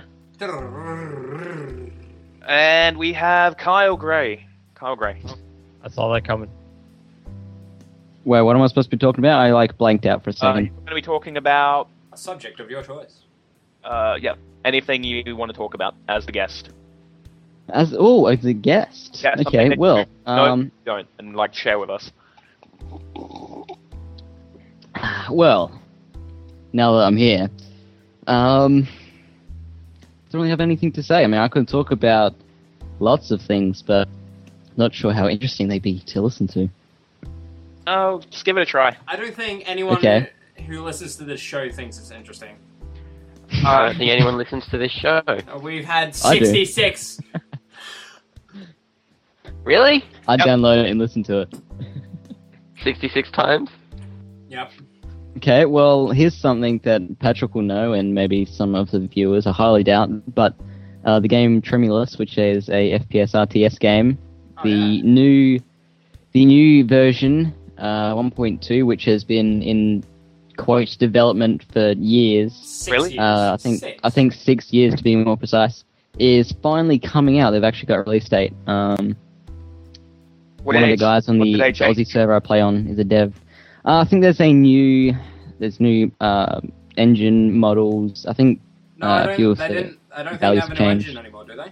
And we have Kyle Gray. Kyle Gray. I saw that coming. Wait, what am I supposed to be talking about? I, like, blanked out for a Uh, second. we're going to be talking about, A subject of your choice. uh, yeah, anything you want to talk about as the guest. As Oh, as a guest. Yeah, something okay, that- well, No, um, don't, and like share with us. well, now that I'm here, um, don't really have anything to say. I mean, I could talk about lots of things, but not sure how interesting they'd be to listen to. Oh, just give it a try. I don't think anyone Okay. who listens to this show thinks it's interesting. I don't think anyone listens to this show. Uh, We've had I do. sixty-six. Really? I'd Yep. download it and listen to it. sixty-six times? Yep. Okay, well, here's something that Patrick will know, and maybe some of the viewers, I highly doubt, but uh, the game Tremulous, which is a F P S R T S game, Oh, the yeah. new the new version, uh, one point two, which has been in quote development for years, Six Really? years. uh, I think Six. I think six years to be more precise, is finally coming out. They've actually got a release date. Um, What one did of the they- guys on what the did they change? Aussie server I play on is a dev. Uh, I think there's a new there's new uh, engine models. I think No, uh, I a don't, few of they the didn't. I don't think they values have a new changed. engine anymore, do they?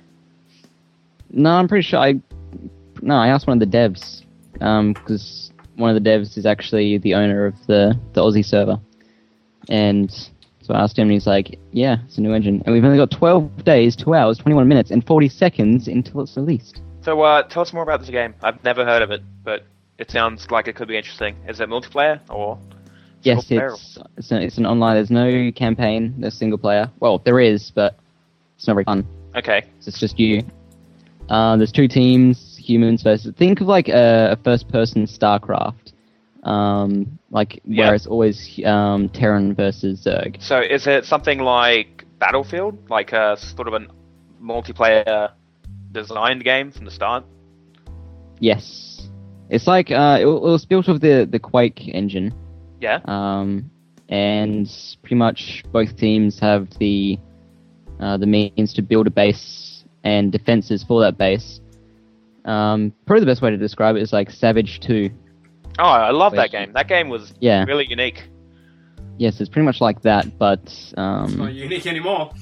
No, I'm pretty sure I. No, I asked one of the devs because one of the devs is actually the owner of the the Aussie server, and so I asked him, and he's like, "Yeah, it's a new engine, and we've only got twelve days, two hours, twenty-one minutes, and forty seconds until it's released." So, uh, tell us more about this game. I've never heard of it, but it sounds like it could be interesting. Is it multiplayer or? Yes, single player? it's it's, a, it's an online. There's no campaign, no single player. Well, there is, but it's not very fun. Okay. It's just you. Uh, there's two teams, humans versus. Think of like a, a first-person StarCraft, um, like Yeah. where it's always um, Terran versus Zerg. So, is it something like Battlefield, like a sort of a multiplayer designed game from the start? Yes, it's like uh, it, it was built of the the Quake engine, Yeah. um, and pretty much both teams have the uh, the means to build a base and defenses for that base. Um, probably the best way to describe it is like Savage two. Oh, I love that Which- game. That game was Yeah. really unique. Yes, it's pretty much like that, but It's um, not unique anymore.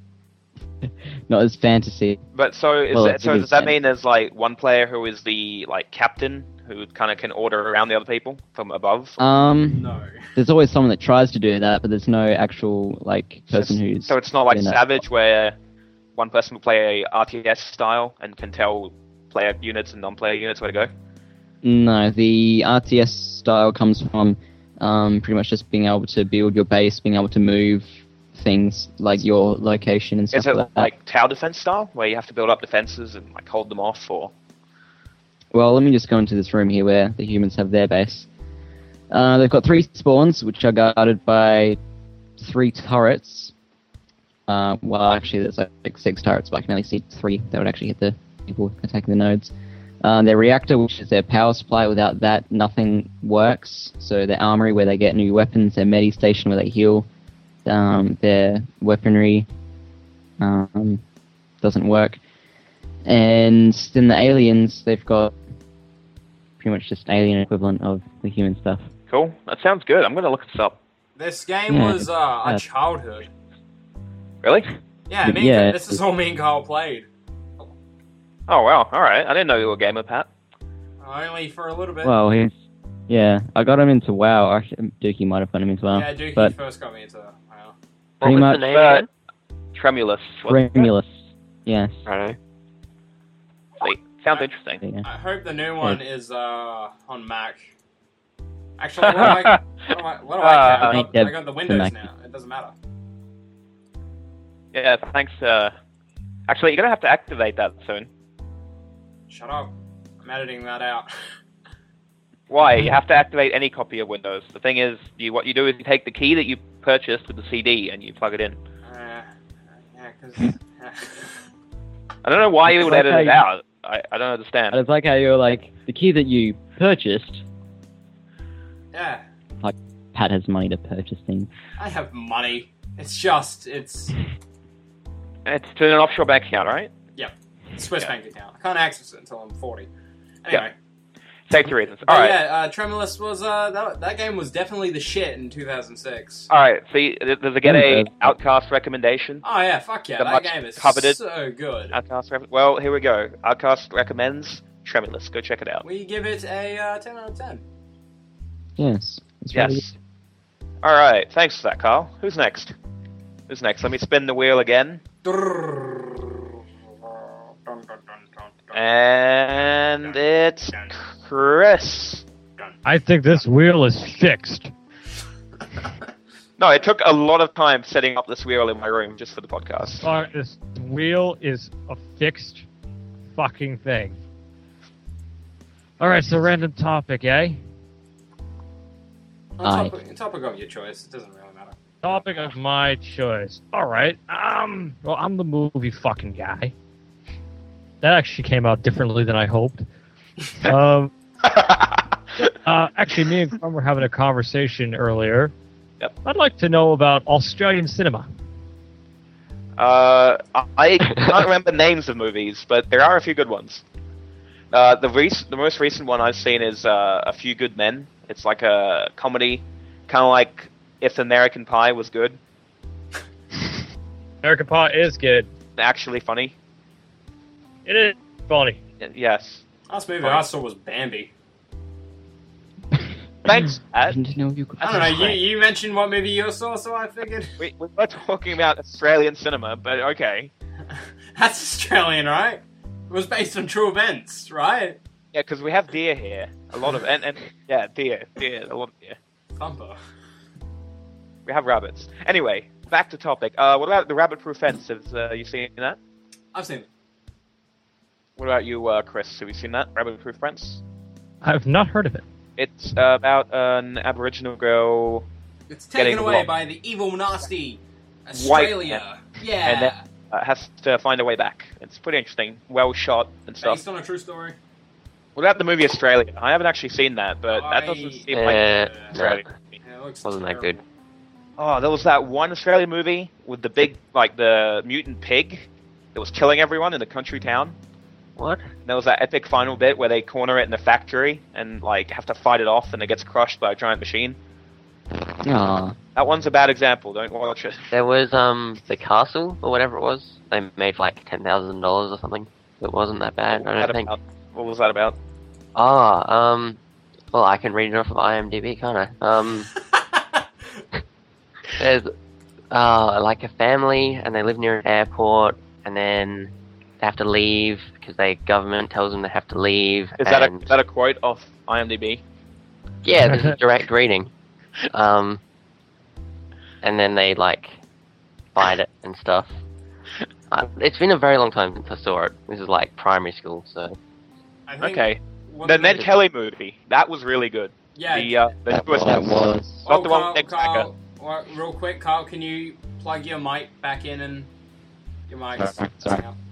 not as fantasy. But so, is Well, it, it so is does that then. mean there's like one player who is the like captain who kind of can order around the other people from above? Um, No. there's always someone that tries to do that, but there's no actual like person so, who's. so it's not like doing that. Savage where one person will play a R T S style and can tell player units and non-player units where to go. No, the R T S style comes from um, pretty much just being able to build your base, being able to move things like your location and stuff Is it like that. like tower defense style where you have to build up defenses and like hold them off, or? Well, let me just go into this room here where the humans have their base. Uh, they've got three spawns, which are guarded by three turrets. Uh, well, actually, there's like, like six turrets, but I can only see three that would actually hit the people attacking the nodes. Uh, their reactor, which is their power supply, without that, nothing works. So their armory, where they get new weapons, their medi station, where they heal, um, their weaponry um, doesn't work. And then the aliens, they've got pretty much just alien equivalent of the human stuff. Cool. That sounds good. I'm gonna look this up. This game Yeah, was uh, our yeah. childhood. Really? Yeah, me and Yeah, Kyle- this is all me and Carl played. Oh wow. All right. I didn't know you were a gamer, Pat. Only for a little bit. Well, he's yeah, I got him into WoW. Actually, Dookie might have got him into WoW. yeah, Dookie but first got me into WoW. What Pretty was much, the name uh, again? Tremulous. wasn't it? Tremulous. Yes. Right. Sweet. Sounds interesting. Yeah. I hope the new one is uh, on Mac. Actually, what do I, what do I, what do I care? Uh, I got, Dev I got the for Windows Mac. now. It doesn't matter. Yeah. Thanks. Uh, actually, you're gonna have to activate that soon. Shut up. I'm editing that out. Why? You have to activate any copy of Windows. The thing is, you what you do is you take the key that you purchased with the C D and you plug it in. Uh, yeah, because... I don't know why you would It's like edit how it you- out. I, I don't understand. And it's like how you're like the key that you purchased. yeah, Pat has money to purchase things. I have money. It's just, it's It's to an offshore bank account, right? Swiss Yeah. bank account. I can't access it until I'm forty. Anyway. Safety reasons. But All right. yeah, uh, Tremulous was, uh, that, that game was definitely the shit in two thousand six. All right. See, does it get a Yeah. Outcast recommendation? Oh yeah, fuck yeah, The that much game is coveted- so good. Outcast. Rec- well, here we go. Outcast recommends Tremulous. Go check it out. We give it a uh, ten out of ten. Yes. It's really Yes. All right. Thanks for that, Carl. Who's next? Who's next? Let me spin the wheel again. And it's Chris. I think this wheel is fixed. No, it took a lot of time setting up this wheel in my room just for the podcast. Uh, this wheel is a fixed fucking thing. All right, so random topic, eh? On Aye. topic, topic of your choice. It doesn't really matter. Topic of my choice. All right. Um. Well, I'm the movie fucking guy. That actually came out differently than I hoped. Um. uh, actually, me and Crumb were having a conversation earlier. Yep. I'd like to know about Australian cinema. Uh, I can't remember names of movies, but there are a few good ones. Uh, the rec- the most recent one I've seen is uh, A Few Good Men. It's like a comedy, kind of like If American Pie was good. American Pie is good. Actually funny. It is funny. Y- Yes. Last movie Funny. I saw was Bambi. Thanks, I Ed. didn't know you could. I don't know. You, you mentioned what movie you saw, so I figured We, we were talking about Australian cinema, but okay. that's Australian, right? It was based on true events, right? Yeah, because we have deer here. A lot of... And, and yeah, deer. Deer. A lot of deer. Thumper. We have rabbits. Anyway, back to topic. Uh, what about The Rabbit-Proof Fence? Have uh, you seen that? I've seen it. What about you, uh, Chris? Have you seen that? Rabbit-Proof Fence? I've not heard of it. It's uh, about an Aboriginal girl, It's Getting taken away lost. by the evil, nasty Australia. Yeah. and then uh, has to find a way back. It's pretty interesting, well shot and stuff. Based on a true story. What about the movie Australia? I haven't actually seen that, but that doesn't I- seem like Uh, Australia. Yeah, it looks Wasn't that terrible. good? Oh, there was that one Australian movie with the big, like the mutant pig that was killing everyone in the country town. What? And there was that epic final bit where they corner it in the factory and like have to fight it off, and it gets crushed by a giant machine. Aw. That one's a bad example. Don't watch it. There was um the castle or whatever it was. They made like ten thousand dollars or something. It wasn't that bad. I What don't was think. that about? What was that about? Ah, um. Well, I can read it off of IMDb, can't I? Um. There's uh like a family, and they live near an airport, and then they have to leave because the government tells them they have to leave. Is that a and- is that a quote off IMDb? Yeah, this is direct reading. Um, and then they like fight it and stuff. Uh, it's been a very long time since I saw it. This is like primary school, so I think Okay. one The of Ned Kelly movie. That was really good. Yeah. The uh, the That twist. was- was. Not oh, the one Carl, with Nick Carl, well, real quick, Carl, can you plug your mic back in and your mic's Sorry, sorry. out.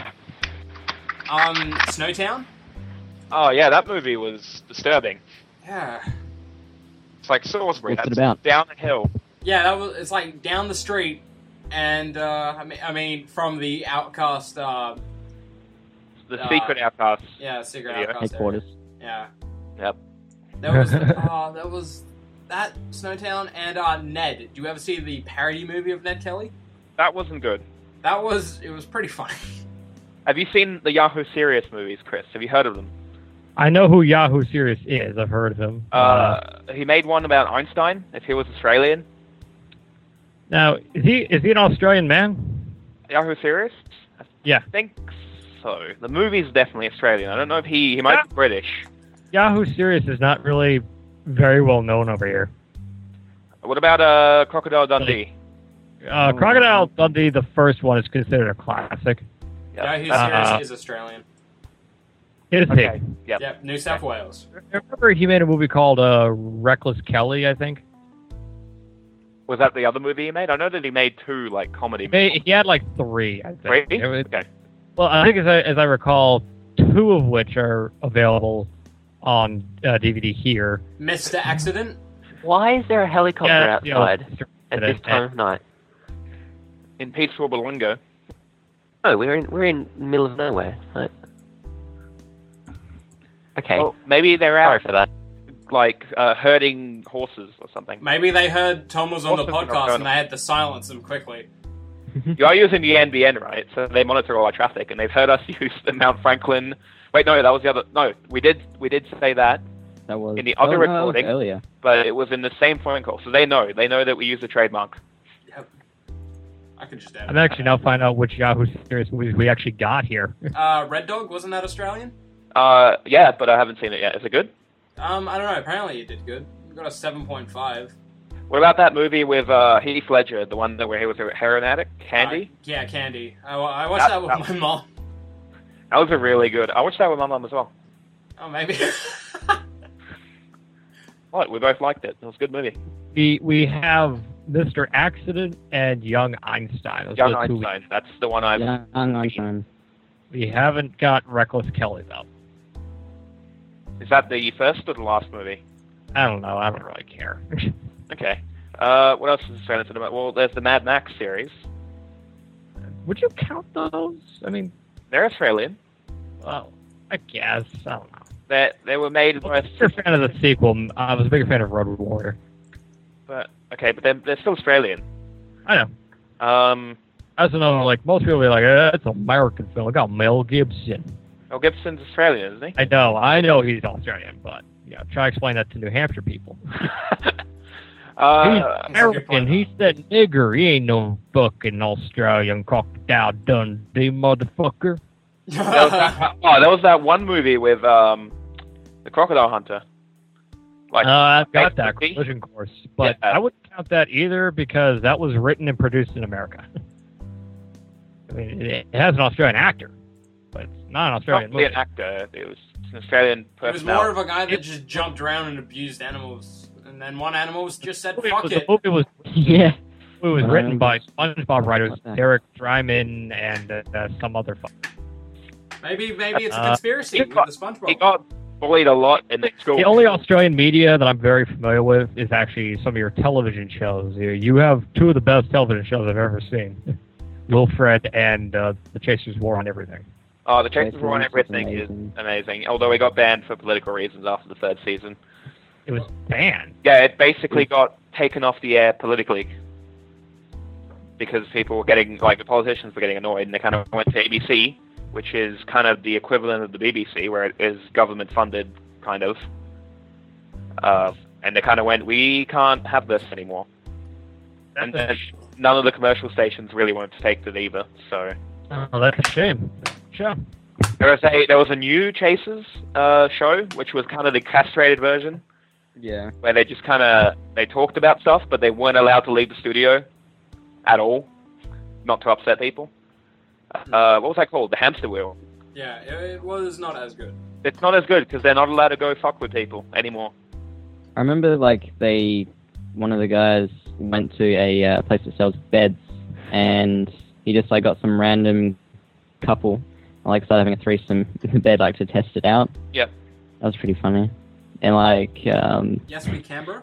Um, Snowtown? Oh yeah, that movie was disturbing. Yeah. It's like Salisbury. What's it That's about? down the hill. Yeah, that was. It's like down the street, and uh, I mean, I mean, from the Outcast. Uh, The Uh, secret outcast. yeah, Secret Yeah. Outcast. Headquarters. Area. Yeah. Yep. That was. Oh, that was that Snowtown and uh, Ned. Did you ever see the parody movie of Ned Kelly? That wasn't good. That was. It was pretty funny. Have you seen the Yahoo Serious movies, Chris? Have you heard of them? I know who Yahoo Serious is. I've heard of him. Uh, he made one about Einstein, if he was Australian. now, is he is he an Australian man? Yahoo Serious? I Yeah. think so. The movie's definitely Australian. I don't know if he... He might be British. Yahoo Serious is not really very well known over here. What about uh, Crocodile Dundee? Uh, Crocodile Dundee, the first one, is considered a classic. Yeah, his Uh, series is Australian. Is Okay. he? Yep. Yep, New South Wales. I remember he made a movie called uh, Reckless Kelly, I think. Was that the other movie he made? I know that he made two, like, comedy He, made, he had like three, I think. Three? It was- Okay. well, I think as I, as I recall, two of which are available on uh, D V D here. Mister Accident. why is there a helicopter Yeah, you know, outside at this time of night? In peaceful Belungo. No, we're in we're in the middle of nowhere. Like, okay, Well, maybe they're sorry out, for that. like, uh, herding horses or something. Maybe they heard Tom was on the Also, podcast and they had to silence him quickly. You are using the N B N, right? So they monitor all our traffic, and they've heard us use the Mount Franklin. Wait, no, that was the other. No, we did we did say that, That was In the other oh, no, that was recording- earlier. but it was in the same phone call, so they know. They know that we use the trademark. Yep. I could just add. I'm actually now finding out which Yahoo Serious movies we actually got here. Uh, Red Dog, wasn't that Australian? Uh, yeah, but I haven't seen it yet. Is it good? Um, I don't know. Apparently it did good. We got a seven point five. What about that movie with uh, Heath Ledger, the one that where he was a heroin addict, Candy? Uh, yeah, Candy. I, I watched that, That- with that- my mom. That was a really good. I watched that with my mum as well. Oh, maybe. What? We both liked it. It was a good movie. We we have Mister Accident and Young Einstein. Those Young are the two we- Einstein. That's the one I've. Young Einstein. We haven't got Reckless Kelly though. Is that the first or the last movie? I don't know. I don't really care. Okay. Uh, what else is Australian cinema? Well, there's the Mad Max series. Would you count those? I mean, They're Australian. well, I guess. I don't know. They they were made I by. was a bigger fan of the sequel. I was a bigger fan of Road Warrior. But okay, but they're they're still Australian. I know. Um, I also know, like, most people be like, eh, it's an American film. I got Mel Gibson. Mel Gibson's Australian, isn't he? I know, I know he's Australian, but yeah, try to explain that to New Hampshire people. uh, he's a good American. point. He said nigger. He ain't no fucking Australian crocodile Dundee motherfucker. there was that, oh, there was that one movie with um, the Crocodile Hunter. Like, uh, I've got that movie? collision course, but Yeah. I wouldn't count that either because that was written and produced in America. I mean, it, it has an Australian actor, but it's not an not Australian really movie. an actor. It was an Australian It was person. more of a guy that just jumped around and abused animals. And then one animal just said, The fuck movie it. was, the movie was Yeah. It was I written by remember. SpongeBob writers What the- Derek Dryman and uh, uh, some other. Fu- Maybe maybe it's a Uh, conspiracy he with got- the SpongeBob. He got bullied a lot in school. the only Australian media that I'm very familiar with is actually some of your television shows. You- You have two of the best television shows I've ever seen: Wilfred and uh, The Chasers War on Everything. Oh, the Chasers Chasers War on was Everything amazing. is amazing. Although he got banned for political reasons after the third season. It was banned. Yeah, it basically got taken off the air politically because people were getting, like, the politicians were getting annoyed, and they kind of went to A B C, which is kind of the equivalent of the B B C, where it is government funded, kind of. Uh, and they kind of went, we can't have this anymore. And then none of the commercial stations really wanted to take it either. So Oh, that's a shame. Sure. there was a there was a new Chasers uh, show, which was kind of the castrated version, Yeah. where they just kind of they talked about stuff, but they weren't allowed to leave the studio at all, not to upset people. Uh, what was that called? The Hamster Wheel. Yeah, it, it was not as good. It's not as good because they're not allowed to go fuck with people anymore. I remember, like, they, one of the guys went to a uh, place that sells beds, and he just, like, got some random couple, and, like, started having a threesome in the bed, like, to test it out. Yep. That was pretty funny. And, like, um, Yes, we Canberra.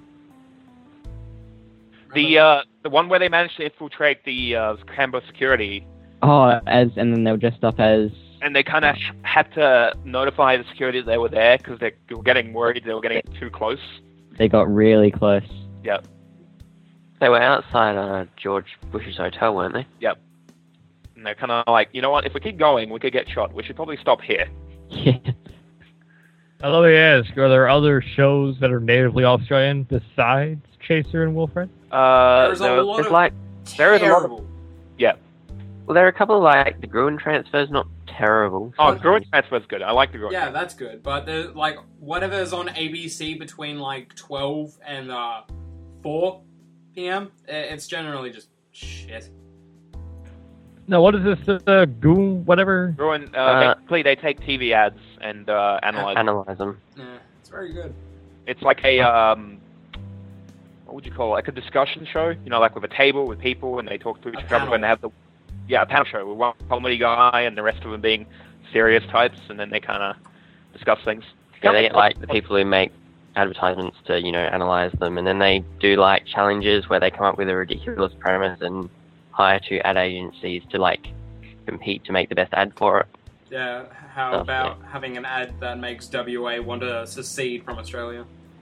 The uh, the one where they managed to infiltrate the uh, Canberra security, oh, as, and then they were dressed up as, and they kind of had to notify the security that they were there because they were getting worried they were getting too close. they got really close. Yep. They were outside uh, George Bush's hotel, weren't they? Yep. And they're kind of like, you know what? If we keep going, we could get shot. We should probably stop here. Yeah. Now, let me ask, are there other shows that are natively Australian besides Chaser and Wilfred? Uh, There's a there- lot There's of like, there is a lot of- terrible. yeah. well, there are a couple of like the Gruen transfers, not terrible. Oh, Gruen Transfer's good. I like the Gruen. Yeah, that's good. But the like whatever's on A B C between like twelve and uh, four p.m. i- It's generally just shit. No, what is this? Uh, Goon, whatever? Gruen, uh, Uh, basically, they take T V ads and uh, analyze them. Analyze them. Nah, it's very good. It's like a, um, what would you call it? Like a discussion show, you know, like with a table with people and they talk to each A other panel. and they have the, yeah, a panel show with one comedy guy and the rest of them being serious types and then they kind of discuss things. Yeah, they get like the people who make advertisements to, you know, analyze them, and then they do like challenges where they come up with a ridiculous premise and hire two ad agencies to like compete to make the best ad for it. Yeah, how Oh, about having an ad that makes W A want to secede from Australia?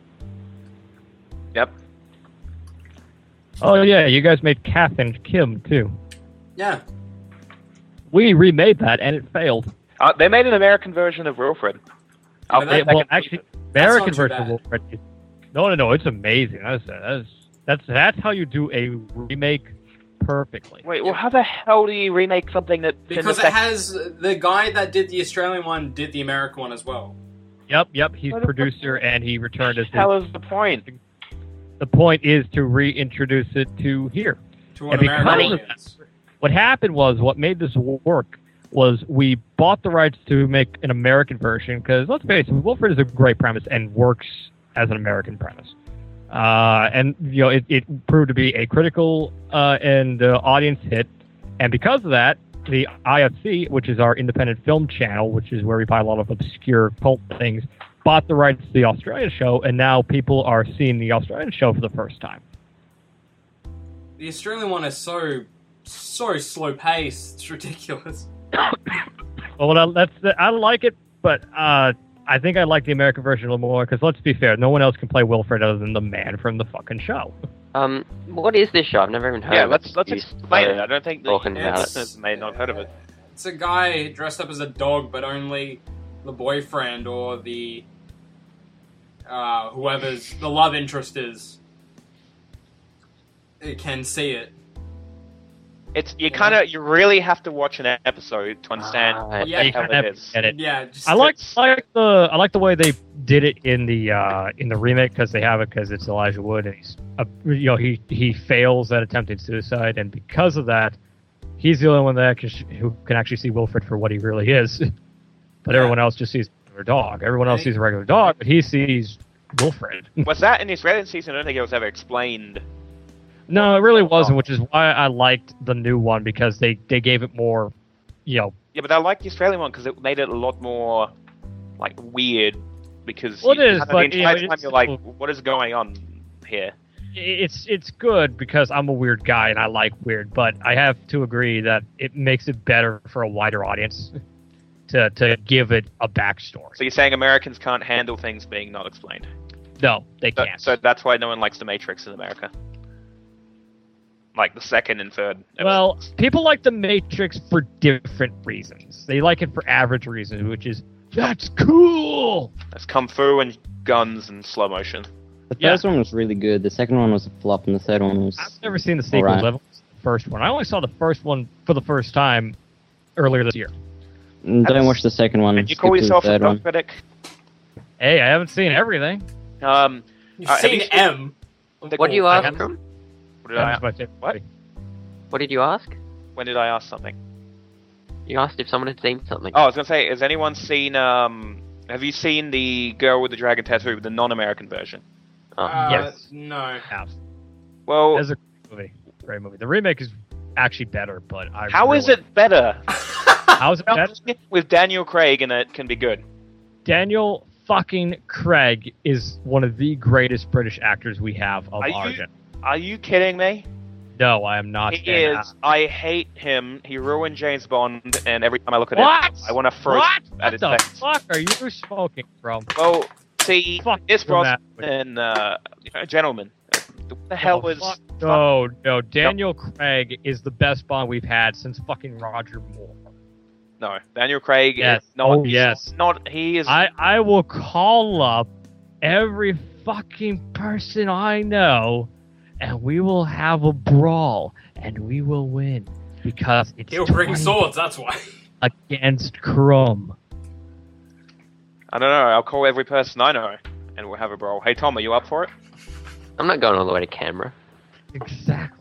Yep. Oh, yeah, you guys made Kath and Kim, too. Yeah, We remade that, and it failed. Uh, they made an American version of Wilfred. Yeah, I'll but play that- it well, back in- actually, American not too version bad. of Wilfred is... No, no, no, it's amazing. That's, that's, that's, that's how you do a remake perfectly. Wait, well, how the hell do you remake something that because it has the guy that did the Australian one did the American one as well. Yep, yep, he's What the- producer, and he returned as How his... is the point? The point is to reintroduce it to here. To an And because American of audience. What happened was, what made this work was we bought the rights to make an American version because, let's face it, Wilfred is a great premise and works as an American premise. Uh, and you know, it, it proved to be a critical uh, and uh, audience hit. And because of that, the I F C, which is our independent film channel, which is where we buy a lot of obscure cult things, bought the rights to the Australian show, and now people are seeing the Australian show for the first time. The Australian one is so, so slow paced. It's ridiculous. Well, I, that's I like it, but uh, I think I like the American version a little more because let's be fair, no one else can play Wilfred other than the man from the fucking show. Um, what is this show? I've never even heard Yeah, of let's it. let's You explain it. started I don't think the talking about listeners may not have heard of it. It's a guy dressed up as a dog, but only the boyfriend or the uh, whoever's the love interest is it can see it. It's you kind of you really have to watch an episode to understand Ah, what yeah, the you hell kinda it is. get it. Yeah, just I like It's- I like the I like the way they did it in the uh, in the remake because they have it because it's Elijah Wood and he's uh, you know he he fails at attempting suicide and because of that he's the only one that can, who can actually see Wilfred for what he really is, but Yeah. everyone else just sees a regular dog. Everyone else Right. sees a regular dog, but he sees Wilfred. Was that in the Australian season? I don't think it was ever explained. No, it really wasn't, which is why I liked the new one because they they gave it more, you know. Yeah, but I like the Australian one because it made it a lot more like weird. Because Well, you, it is, kind of, but, the you know, entire time it's- you're like, what is going on here? It's it's good because I'm a weird guy and I like weird, but I have to agree that it makes it better for a wider audience to to give it a backstory. So you're saying Americans can't handle things being not explained? No, they So, can't. so that's why no one likes The Matrix in America. Like the second and third. Well, episodes. people like the Matrix for different reasons. They like it for average reasons, which is that's cool. There's kung fu and guns and slow motion. The Yeah. first one was really good. The second one was a flop, and the third one was. I've never seen the sequels. Alright. I've only seen the first one. I only saw the first one for the first time earlier this year. Mm, Don't watch the second one. And you skip call to the yourself a third film one. critic? Hey, I haven't seen everything. Um, You've Uh, have seen you seen- M. What do you I ask have- from? what did I, That's my favorite what? movie. What did you ask? when did I ask something? You asked if someone had seen something. Oh, I was gonna say, has anyone seen? Um, have you seen the Girl with the Dragon Tattoo, the non-American version? Oh. Uh, Yes. No. Yeah. Well, It's a great movie. Great movie. The remake is actually better, but I how is really- it better? How's it better? With Daniel Craig in it, can be good. Daniel fucking Craig is one of the greatest British actors we have of Are our you- gen. Are you kidding me? No, I am not. He saying is. I hate him. He ruined James Bond, and every time I look at What? him, I want to throw What? at What his the face. fuck are you smoking from? Well, see, Fuck this from that. Brosnan, uh, gentleman, what the hell Oh, was? fuck. No, no. Daniel Craig is the best Bond we've had since fucking Roger Moore. No, Daniel Craig Yes. is not. Oh, yes. Not he is. I, I will call up every fucking person I know, and we will have a brawl, and we will win because it's He'll bring twenty swords, that's why. against Crumb. I don't know. I'll call every person I know, and we'll have a brawl. Hey Tom, are you up for it? I'm not going all the way to Canberra. Exactly.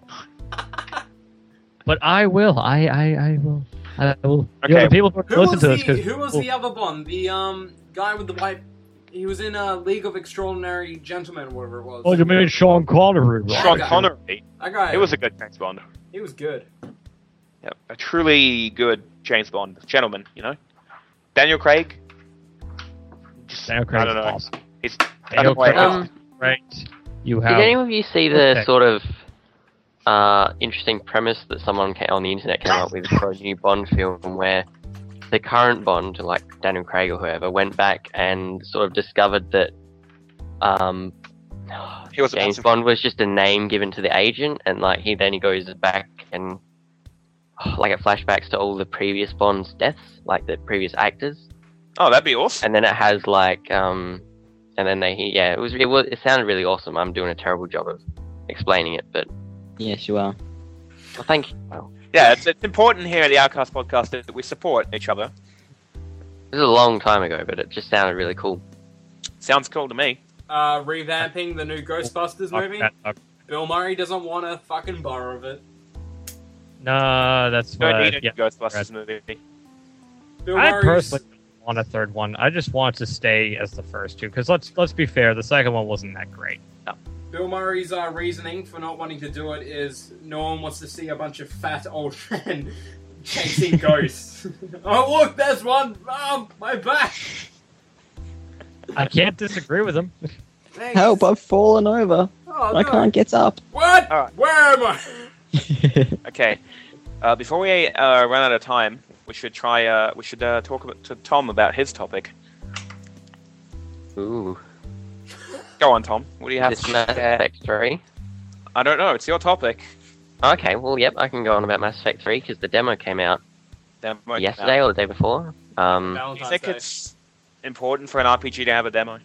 But I will. I I, I will. I will. You know, Okay. the people who Who listen was to the this because Who was the other Bond? The um guy with the white. He was in a League of Extraordinary Gentlemen, whatever it was. Oh, you mean Sean Connery? right? Sean guy. Connery. That guy. It was a good James Bond. He was good. Yeah, a truly good James Bond gentleman. You know, Daniel Craig. Just, Daniel Craig I don't is know. awesome. He's I Daniel don't know why- Craig Um, is great. You Did have. any of you see the Okay. sort of uh, interesting premise that someone ca- on the internet came up with for a new Bond film where the current Bond, like Daniel Craig or whoever, went back and sort of discovered that um, He was a James massive- Bond was just a name given to the agent, and like he then he goes back and like it flashbacks to all the previous Bond's deaths, like the previous actors, Oh, that'd be awesome. and then it has like um, and then they yeah it was it was it sounded really awesome. I'm doing a terrible job of explaining it, but Yes, you are. well, thank you. Well, Yeah, it's, it's important here at the Outcast Podcast that we support each other. this is a long time ago, but it just sounded really cool. Sounds cool to me. Uh, revamping the new Ghostbusters Fuck movie. that, fuck. Bill Murray doesn't want a fucking bar of it. No, that's Don't what. need a Yeah. Ghostbusters movie. Bill I Murray's... personally don't want a third one. I just want it to stay as the first two, because let's let's be fair, the second one wasn't that great. Bill Murray's uh, reasoning for not wanting to do it is no one wants to see a bunch of fat old men chasing ghosts. Oh look, there's one! Oh, my back! I can't disagree with him. Thanks. Help, I've fallen over. Oh, I no. can't get up. What? Alright. Where am I? Okay. Uh, before we uh, run out of time, we should try. Uh, we should uh, talk about, to Tom about his topic. Ooh. Go on, Tom. What do you have? This to Mass share? Effect three. I don't know. It's your topic. Okay, well, yep, I can go on about Mass Effect three because the demo came out Demo yesterday or the day before. Um, Do you Valentine's think Day. it's important for an R P G to have a demo?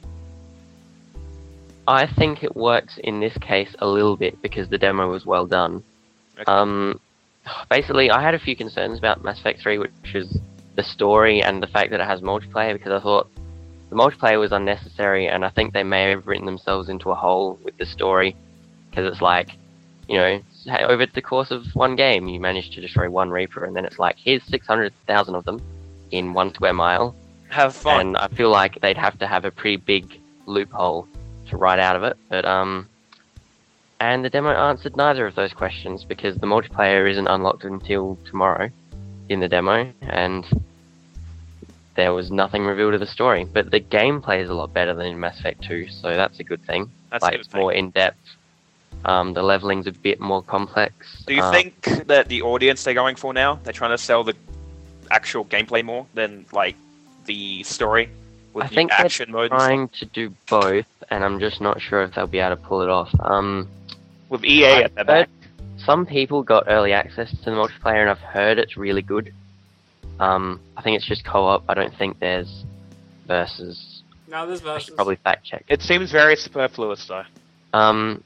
I think it works in this case a little bit because the demo was well done. Okay. Um, basically, I had a few concerns about Mass Effect three, which is the story and the fact that it has multiplayer, because I thought the multiplayer was unnecessary, and I think they may have written themselves into a hole with the story, because it's like, you know, over the course of one game, you manage to destroy one Reaper, and then it's like, here's six hundred thousand of them in one square mile, Have fun. and I feel like they'd have to have a pretty big loophole to write out of it, but um, and the demo answered neither of those questions because the multiplayer isn't unlocked until tomorrow in the demo, and there was nothing revealed of the story. But the gameplay is a lot better than in Mass Effect two, so that's a good thing. That's like a good it's thing. more in depth. Um, the leveling's a bit more complex. Do you Uh, think that the audience they're going for now, they're trying to sell the actual gameplay more than like the story with I new think they're action mode and stuff? trying to do both, and I'm just not sure if they'll be able to pull it off. Um, With E A I've at their back? heard some people got early access to the multiplayer, and I've heard it's really good. Um, I think it's just co-op. I don't think there's versus. No, there's I versus. should probably fact check. It seems very superfluous though. Um,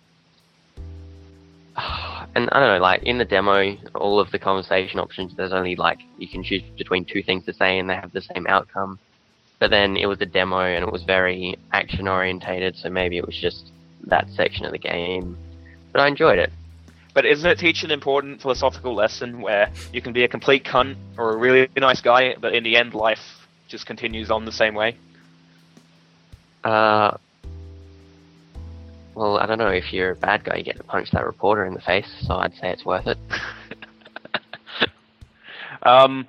and I don't know, like in the demo, all of the conversation options, there's only like you can choose between two things to say, and they have the same outcome. But then it was a demo, and it was very action orientated, so maybe it was just that section of the game. But I enjoyed it. But isn't it teach an important philosophical lesson where you can be a complete cunt or a really nice guy, but in the end life just continues on the same way? Uh, well, I don't know. If you're a bad guy, you get to punch that reporter in the face, so I'd say it's worth it. Um.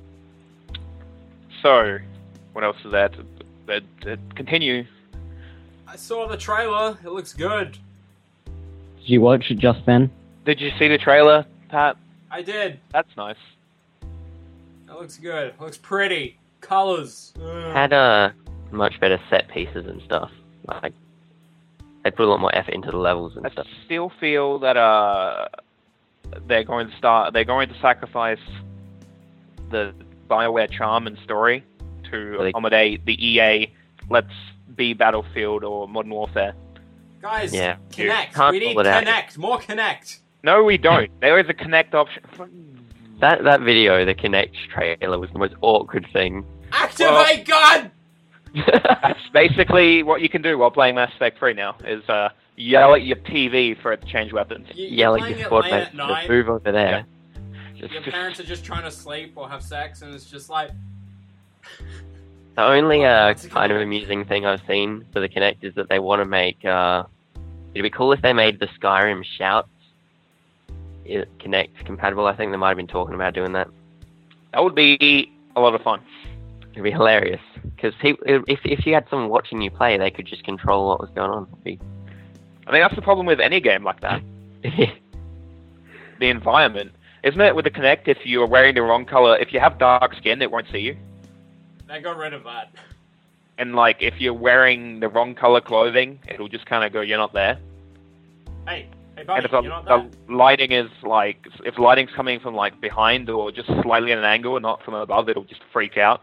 So, what else is there to, to, to continue? I saw the trailer. It looks good. Did you watch it just then? Did you see the trailer, Pat? I did. That's nice. It looks good. It looks pretty. Colors. Ugh. Had uh, much better set pieces and stuff. Like they put a lot more effort into the levels and I stuff. still feel that uh, they're going to start. They're going to sacrifice the BioWare charm and story to Really? accommodate the E A. Let's be Battlefield or Modern Warfare. Guys, Yeah. connect. Can't We need pull it out. connect. More connect. No, we don't. There is a connect option. That that video, the Kinect trailer, was the most awkward thing. Activate gun! That's basically what you can do while playing Mass Effect three now, is uh, yell at your T V for it to change weapons. You, Yell you're at playing your it squad late mates at to night. move over there. Just, Your just- parents are just trying to sleep or have sex, and it's just like, the only uh, What's it kind of called? amusing thing I've seen for the Kinect is that they want to make. Uh, it'd be cool if they made the Skyrim shouts i- Kinect compatible. I think they might have been talking about doing that. That would be a lot of fun. It'd be hilarious because people, if if you had someone watching you play, they could just control what was going on. It'd be- I think that's the problem with any game like that. The environment. Isn't it with the Kinect, if you're wearing the wrong color, if you have dark skin, it won't see you. they got rid of that. And like, if you're wearing the wrong color clothing, it'll just kind of go, you're not there. Hey, hey, And buddy, if the, you're not there. the lighting is like, if lighting's coming from like behind or just slightly at an angle and not from above, it'll just freak out.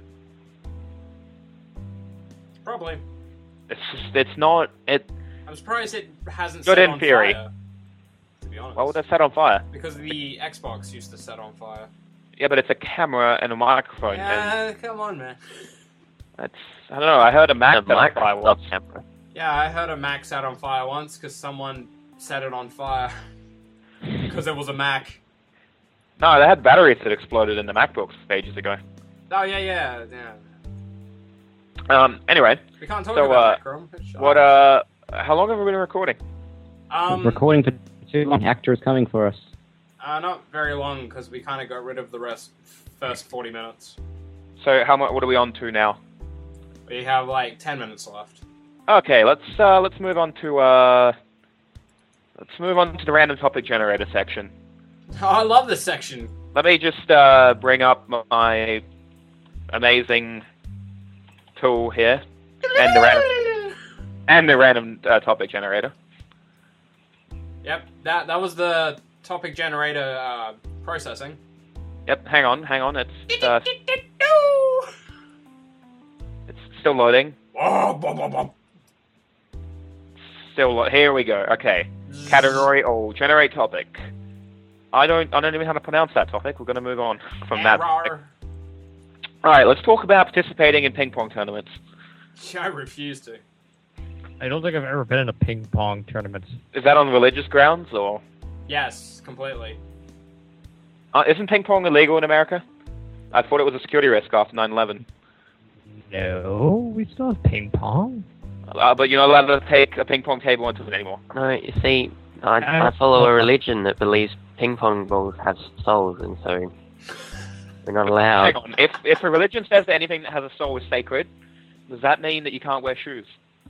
Probably. It's just, it's not, it, I'm surprised it hasn't Good set in on theory. fire. To be honest. why would that set on fire? Because the Xbox used to set on fire. Yeah, but it's a camera and a microphone, and Yeah, come on, man. that's, I don't know, I heard a Mac the set on fire Microsoft once. camera. Yeah, I heard a Mac set on fire once because someone set it on fire. Because it was a Mac. No, they had batteries that exploded in the MacBooks ages ago. Oh yeah, yeah, yeah. Um. Anyway, We can't talk So, about uh, that, Chrome. Shut what? up. Uh, how long have we been recording? Um, Recording for too long. Actor is coming for us. uh, not very long because we kind of got rid of the rest first forty minutes. So, how much? What are we on to now? We have like ten minutes left. Okay, let's uh, let's move on to uh, let's move on to the random topic generator section. Oh, I love this section. Let me just uh, bring up my amazing tool here and the random and the random uh, topic generator. Yep, that that was the topic generator uh, processing. Yep, hang on, hang on. It's uh, it's still loading. Oh, bum, bum, bum. Still lo- here we go. Okay, category or generate topic. I don't I don't even know how to pronounce that topic. We're going to move on from that. topic. Error. All right, let's talk about participating in ping pong tournaments. I refuse to. I don't think I've ever been in a ping pong tournament. Is that on religious grounds or Yes, completely. uh, isn't ping pong illegal in America? I thought it was a security risk after nine eleven. No, we still have ping pong. Uh, but you're not allowed to take a ping pong table into it anymore. No, you see, I, I follow a religion that believes ping pong balls have souls, and so we're not allowed. Hang on. If if a religion says that anything that has a soul is sacred, does that mean that you can't wear shoes?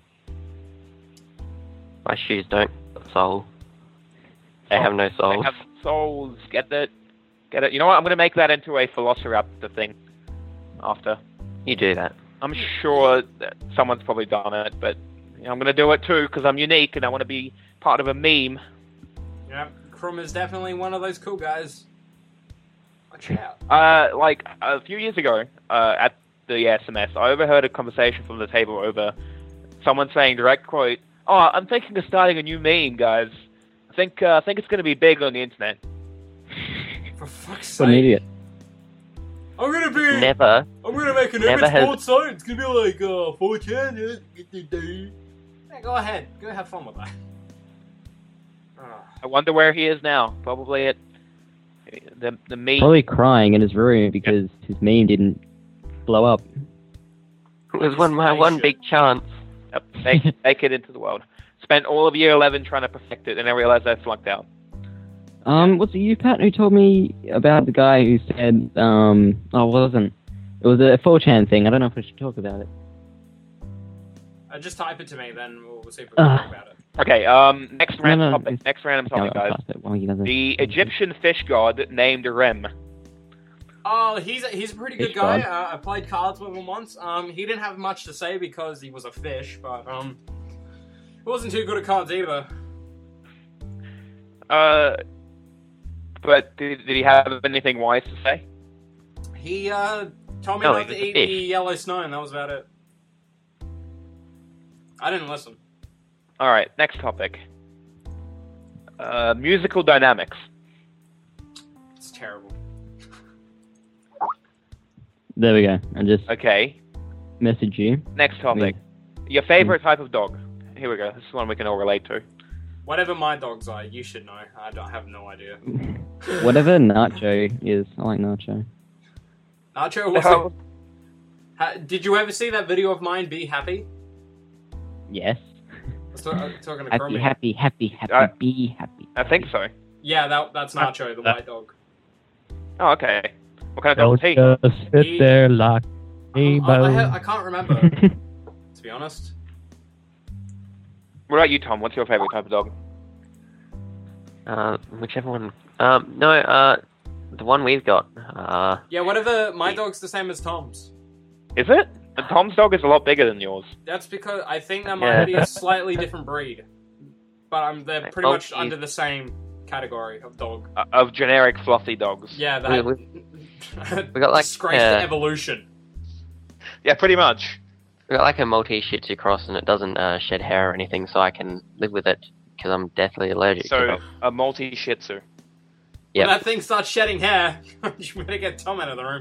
My shoes don't have soul. They have no They soul. have souls. Get it? Get it? You know what? I'm going to make that into a Velociraptor thing. After. You do that. I'm sure that someone's probably done it, but you know, I'm going to do it too because I'm unique and I want to be part of a meme. Yep, Krum is definitely one of those cool guys. Watch out. Uh, like a few years ago, uh, at the S M S, I overheard a conversation from the table over someone saying, direct quote, "Oh, I'm thinking of starting a new meme, guys. I think uh, I think it's going to be big on the internet." For fuck's What an sake. idiot. I'm gonna be. Never. I'm gonna make an Never image has- board site. It's gonna be like uh, four chan. Yeah, go ahead. Go have fun with that. Ah. I wonder where he is now. Probably at the the meme. Probably crying in his room because his meme didn't blow up. It was one my one big chance. Yep, make, make it into the world. Spent all of year eleven trying to perfect it, and I realized I flunked out. Um, was it you, Pat, who told me about the guy who said, um, oh, it wasn't. It was a four chan thing. I don't know if we should talk about it. Uh, just type it to me, then we'll, we'll see if we can Ugh. talk about it. Okay, um, next No, random no, topic. it's- Next random Yeah, topic, I'll guys. pass it while you guys are- The Egyptian fish god named Rem. Oh, he's a, he's a pretty good Fish guy. god. Uh, I played cards with him once. Um, he didn't have much to say because he was a fish, but um, he wasn't too good at cards either. Uh, but did, did he have anything wise to say? He uh told me No, not he to was a eat the fish. yellow snow, and that was about it. I didn't listen. All right, next topic. Uh, musical dynamics. It's terrible. There we go. I just Okay, messaged you. next topic. Your favorite type of dog. Here we go. This is one we can all relate to. Whatever my dogs are, you should know. I don't have no idea. Whatever Nacho is. I like Nacho. Nacho, what's How- it? Ha, did you ever see that video of mine, Be Happy? Yes. I was, ta- I was talking to Happy, Chromie. happy, happy, happy, Uh, be happy. I think so. Yeah, that, that's Nacho, the Uh, white dog. Oh, okay. What kind of dog Don't is he? just sit He- there like Um, I, I, emo. ha- I can't remember, to be honest. What about you, Tom? What's your favorite type of dog? Uh, whichever one. Um, no, uh, the one we've got. Uh, Yeah, whatever. My dog's the same as Tom's. Is it? And Tom's dog is a lot bigger than yours. That's because I think that Yeah. might be a slightly different breed. But um, they're pretty Oh, much geez. under the same category of dog. Uh, of generic fluffy dogs. Yeah, that. We- we got, like, disgraced uh, evolution. Yeah, pretty much. we got like a multi Shih Tzu cross, and it doesn't uh, shed hair or anything, so I can live with it because I'm deathly allergic to So, them. a multi Shih Tzu. Yep. When that thing starts shedding hair, you better get Tom out of the room.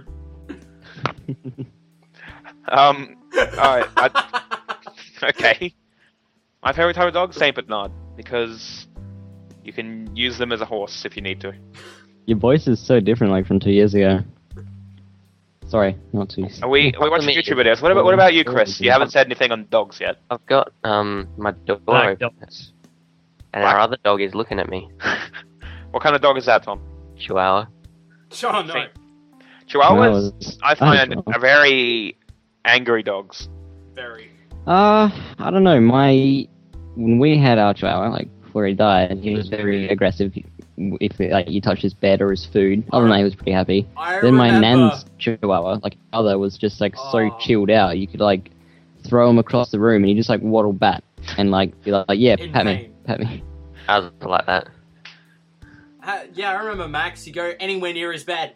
Um, alright. I- Okay. My favorite type of dog, Saint Bernard, because you can use them as a horse if you need to. Your voice is so different, like from two years ago. Sorry, not too. Are we we watching Compliment YouTube videos? What about what about you, Chris? You haven't said anything on dogs yet. I've got um my door Black open, dogs. and our other dog is looking at me. What kind of dog is that, Tom? Chihuahua. Oh no. Chihuahuas, No, I find, oh. are very angry dogs. Very. Uh, I don't know. My when we had our chihuahua, like before he died, he was very aggressive. If like you touched his bed or his food, other than that, he was pretty happy. I Then my remember. nan's chihuahua, like other, was just like so Oh. chilled out. You could like throw him across the room and he just like waddle back and like be like, yeah, In pat me, pain. pat me. I was like that. Uh, yeah, I remember Max. You go anywhere near his bed.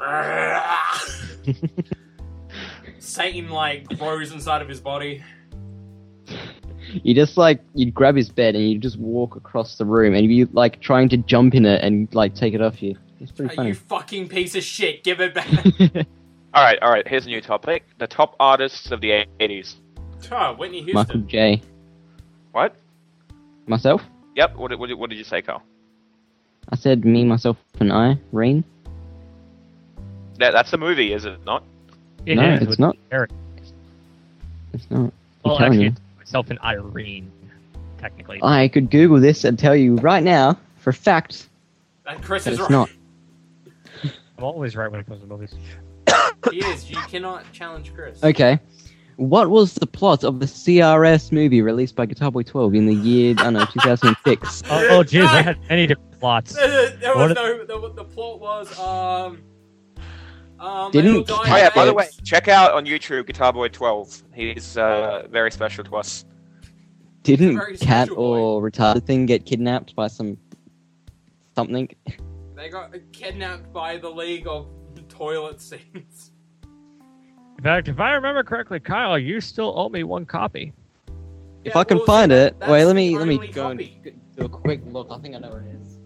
Satan like grows inside of his body. You just like you'd grab his bed and you just walk across the room and you'd be like trying to jump in it and like take it off you. It's pretty Are funny. you fucking piece of shit? Give it back. All right, all right. Here's a new topic: the top artists of the eighties. Oh, Whitney Houston. Michael J. What? Myself? Yep. What did, what did, what did you say, Carl? I said me, myself, and I. Rain? That, that's a movie, is it not? It No, is it's with not. Eric. It's not. I'm Well, telling actually, you. it's myself and Irene, technically. I could Google this and tell you right now, for a fact, And Chris that is it's right. not. I'm always right when it comes to movies. He is. You cannot challenge Chris. Okay. What was the plot of the C R S movie released by Guitar Boy twelve in the year, I don't know, two thousand six? Oh, oh jeez, they had many different plots. There, there What was is- no. The, the plot was um. Um, they Didn't all died Oh yeah. of By the AIDS. way, check out on YouTube Guitar Boy twelve. He's uh, very special to us. Didn't Very Cat special or retarded thing get kidnapped by some something? They got kidnapped by the League of Toilet Scenes. In fact, if I remember correctly, Kyle, you still owe me one copy. If Yeah, I can well, find see, it, that's wait, let the me let me only go and copy. do a quick look. I think I know where it is.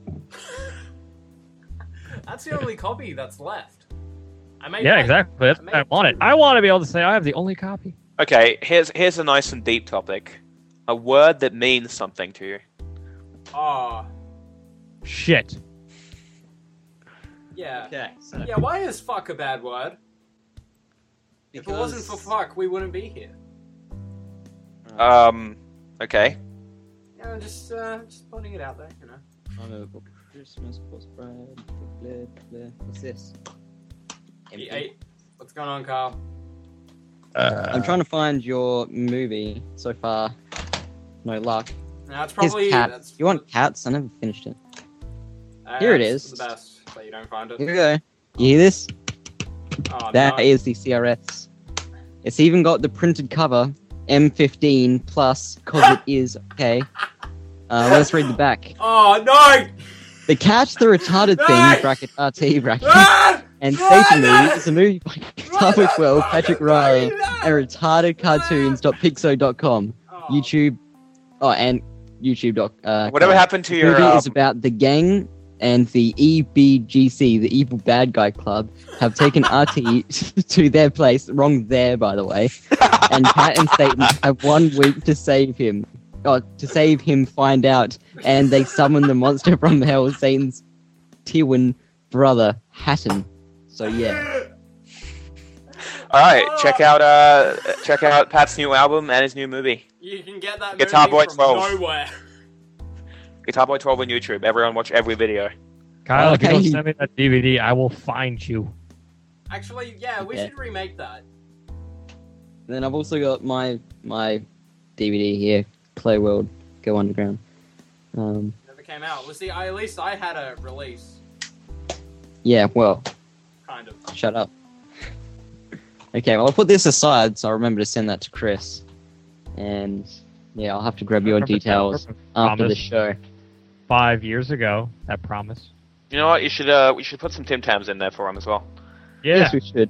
That's the only copy that's left. I made Yeah, like- exactly. That's I what I made wanted. two. I want to be able to say I have the only copy. Okay. Here's here's a nice and deep topic. A word that means something to you. Oh, Shit. yeah. Okay, so Yeah, why is fuck a bad word? If it wasn't for fuck, we wouldn't be here. Um. Okay. Yeah, I'm just, uh, just putting it out there, you know. Christmas post bread. What's this? He ate. What's going on, Carl? Uh, I'm trying to find your movie so far. No luck. Now it's Here's probably cat. that's You want cats? I never finished it. uh, Here it that's is. The best, but you don't find Here it. we go. You hear this? Oh, That no. is the C R S. It's even got the printed cover, M fifteen plus, cause it is okay. Uh, let's read the back. Oh no! The Catch the Retarded No! Thing, bracket R T, bracket, Ah! and No, Satan no! Movie is a movie by Guitar Boy twelve, Patrick Riley, and retarded cartoons dot pixo dot com. Oh. YouTube, oh, and YouTube. Doc, uh, Whatever com. happened to The your? movie Um, is about the gang and the E B G C, the Evil Bad Guy Club, have taken R T to their place. Wrong there, by the way. And Cat and Satan have one week to save him. Oh, to save him, find out. And they summon the monster from hell, Satan's Tywin brother, Hatton. So yeah. All right. Check out uh check out Pat's new album and his new movie. You can get that Guitar movie Boy from twelve. nowhere. Guitar Boy twelve on YouTube. Everyone watch every video. Kyle, if you don't Okay. send me that D V D, I will find you. Actually, yeah, we Yeah. should remake that. Then I've also got my my D V D here, Play World, Go Underground. Um, Never came out. Well, see, I, at least I had a release, yeah, well, kind of. shut up. Okay, well, I'll put this aside so I remember to send that to Chris. And yeah, I'll have to grab your Remember that details after the promise show. Five years ago, that promise. You know what? You should uh we should put some Tim Tams in there for him as well. Yeah. Yes, we should.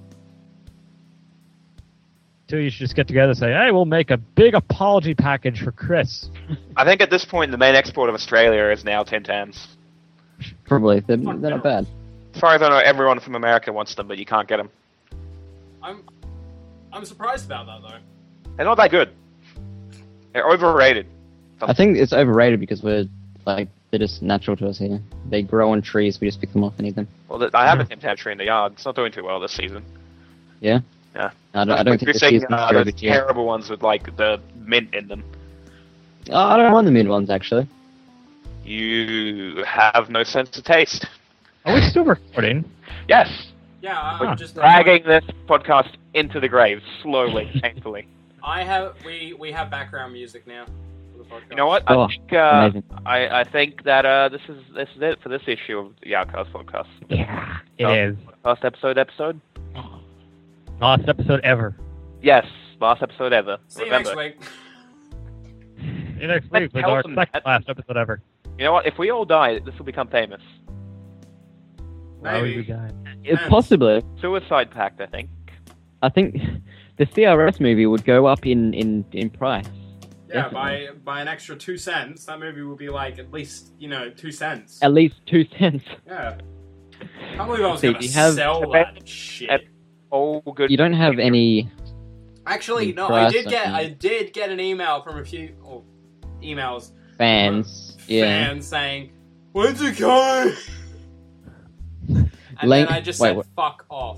Two, you should just get together and say, hey, we'll make a big apology package for Chris. I think at this point the main export of Australia is now Tim Tams. Probably. They're, they're not bad. As far as I know, everyone from America wants them, but you can't get them. I'm, I'm surprised about that though. They're not that good. They're overrated. I think it's overrated because we're, like, they're just natural to us here. They grow on trees, we just pick them off and eat them. Well, th- I have a Tim Tam tree in the yard. It's not doing too well this season. Yeah. Yeah. I don't, I don't You're think the saying season uh, is the over yet. terrible ones with like the mint in them. Oh, I don't mind the mid ones actually. You have no sense of taste. Are we still recording? Yes. Yeah, I- We're I'm just dragging this podcast into the grave slowly, painfully. I have we we have background music now for the podcast. You know what? Oh, I think uh, amazing. I, I think that uh, this is this is it for this issue of the Outcast podcast. Yeah, it Oh. is. Last episode, episode. Last episode ever. Yes, last episode ever. See you Remember. next week. See you next Let's week with tell our them second that- last episode ever. You know what? If we all die, this will become famous. Why would we Maybe. die? It, And- possibly. Suicide Pact, I think. I think the C R S movie would go up in, in, in price. Yeah, Definitely. by by an extra two cents, that movie will be like at least you know two cents. At least two cents. Yeah. I can't believe I was See, gonna you have- sell that shit. All good. You don't have any. Actually, no, I Price, did I get think. I did get an email from a few or emails Fans, from yeah. fans saying, "When's it coming?" And Lang- then I just wait, said, what- "Fuck off."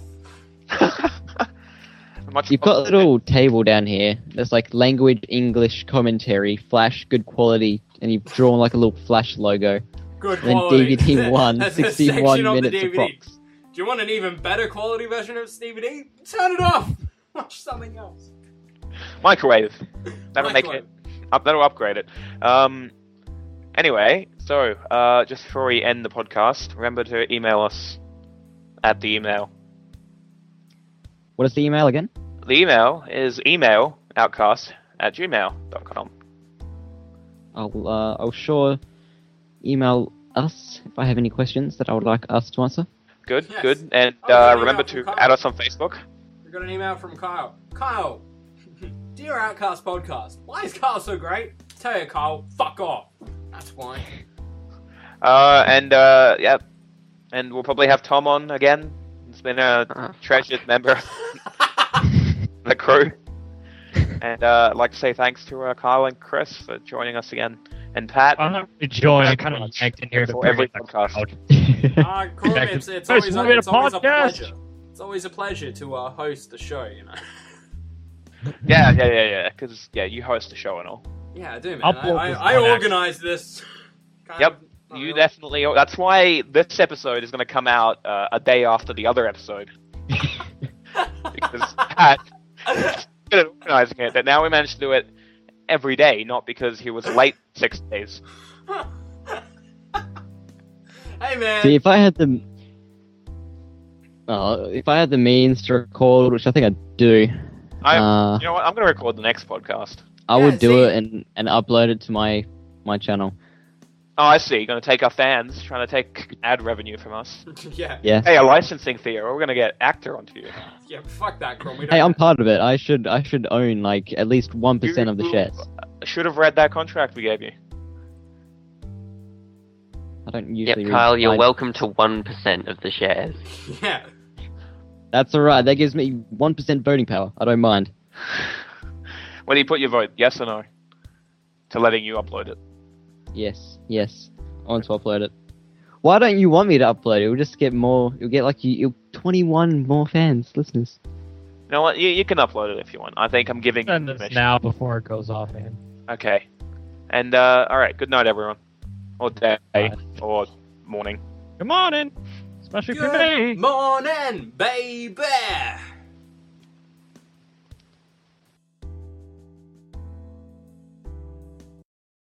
Much You've got a little table down here. There's like language, English, commentary, Flash, good quality, and you've drawn like a little Flash logo. Good And then quality. D V D one, There's a sixty-one section of the minutes D V D. approx. Do you want an even better quality version of D V D? Turn it off. Watch something else. Microwave. That'll make Microwave. it. Up, that'll upgrade it. Um. Anyway, so uh, just before we end the podcast, remember to email us at the email. What is the email again? The email is email outcast at gmail dot com. I'll uh, I'll sure email us if I have any questions that I would like us to answer. Good, Yes. good. And Oh, yeah, uh, yeah, remember from to Carl. add us on Facebook. We got an email from Kyle. Kyle, dear Outcast podcast, why is Kyle so great? Tell you, Kyle, fuck off. That's why. Uh, and uh, yeah, and we'll probably have Tom on again. He's been a Uh, treasured member of the crew. And uh, I'd like to say thanks to uh, Kyle and Chris for joining us again, and Pat. I'm not really joined. I Thank you kind of much yanked in here to for bring every it back podcast. out. Uh, cool, it's, it's Hey, always, so a, we had a it's always a podcast. pleasure. It's always a pleasure to uh, host the show, you know. Yeah, yeah, yeah, yeah. Because yeah, you host the show and all. Yeah, I do, man. Upload I, this I, I one, organize this. Kind Yep, of, not you really. definitely. That's why this episode is going to come out uh, a day after the other episode. Because Pat is good at organizing it. That now we managed to do it every day, not because he was late six days. Hey, man. See, if I had the, oh, if I had the means to record, which I think I do, I, uh, you know what? I'm going to record the next podcast. I Yeah, would do see- it and, and upload it to my my channel. Oh, I see. You're going to take our fans, trying to take ad revenue from us. yeah, Yeah. Hey, a licensing fee, or we're going to get actor onto you. yeah, fuck that, Chrome. We don't Hey, I'm have- part of it. I should I should own like at least one percent of the You shares. Should have read that contract we gave you. I don't Yep, usually. read Kyle, you're slides. welcome to one percent of the shares. Yeah. That's all right. That gives me one percent voting power. I don't mind. When do you put your vote? Yes or no? To letting you upload it. Yes, yes. I want to upload it. Why don't you want me to upload it? You'll just get more. You'll get like you. You'll twenty-one more fans, listeners. You know what? You, you can upload it if you want. I think I'm giving you Send this permission. now before it goes off, man. Okay. And, uh, alright, good night, everyone. Or day, Bye. or morning. Good morning, especially for Good me. morning, baby.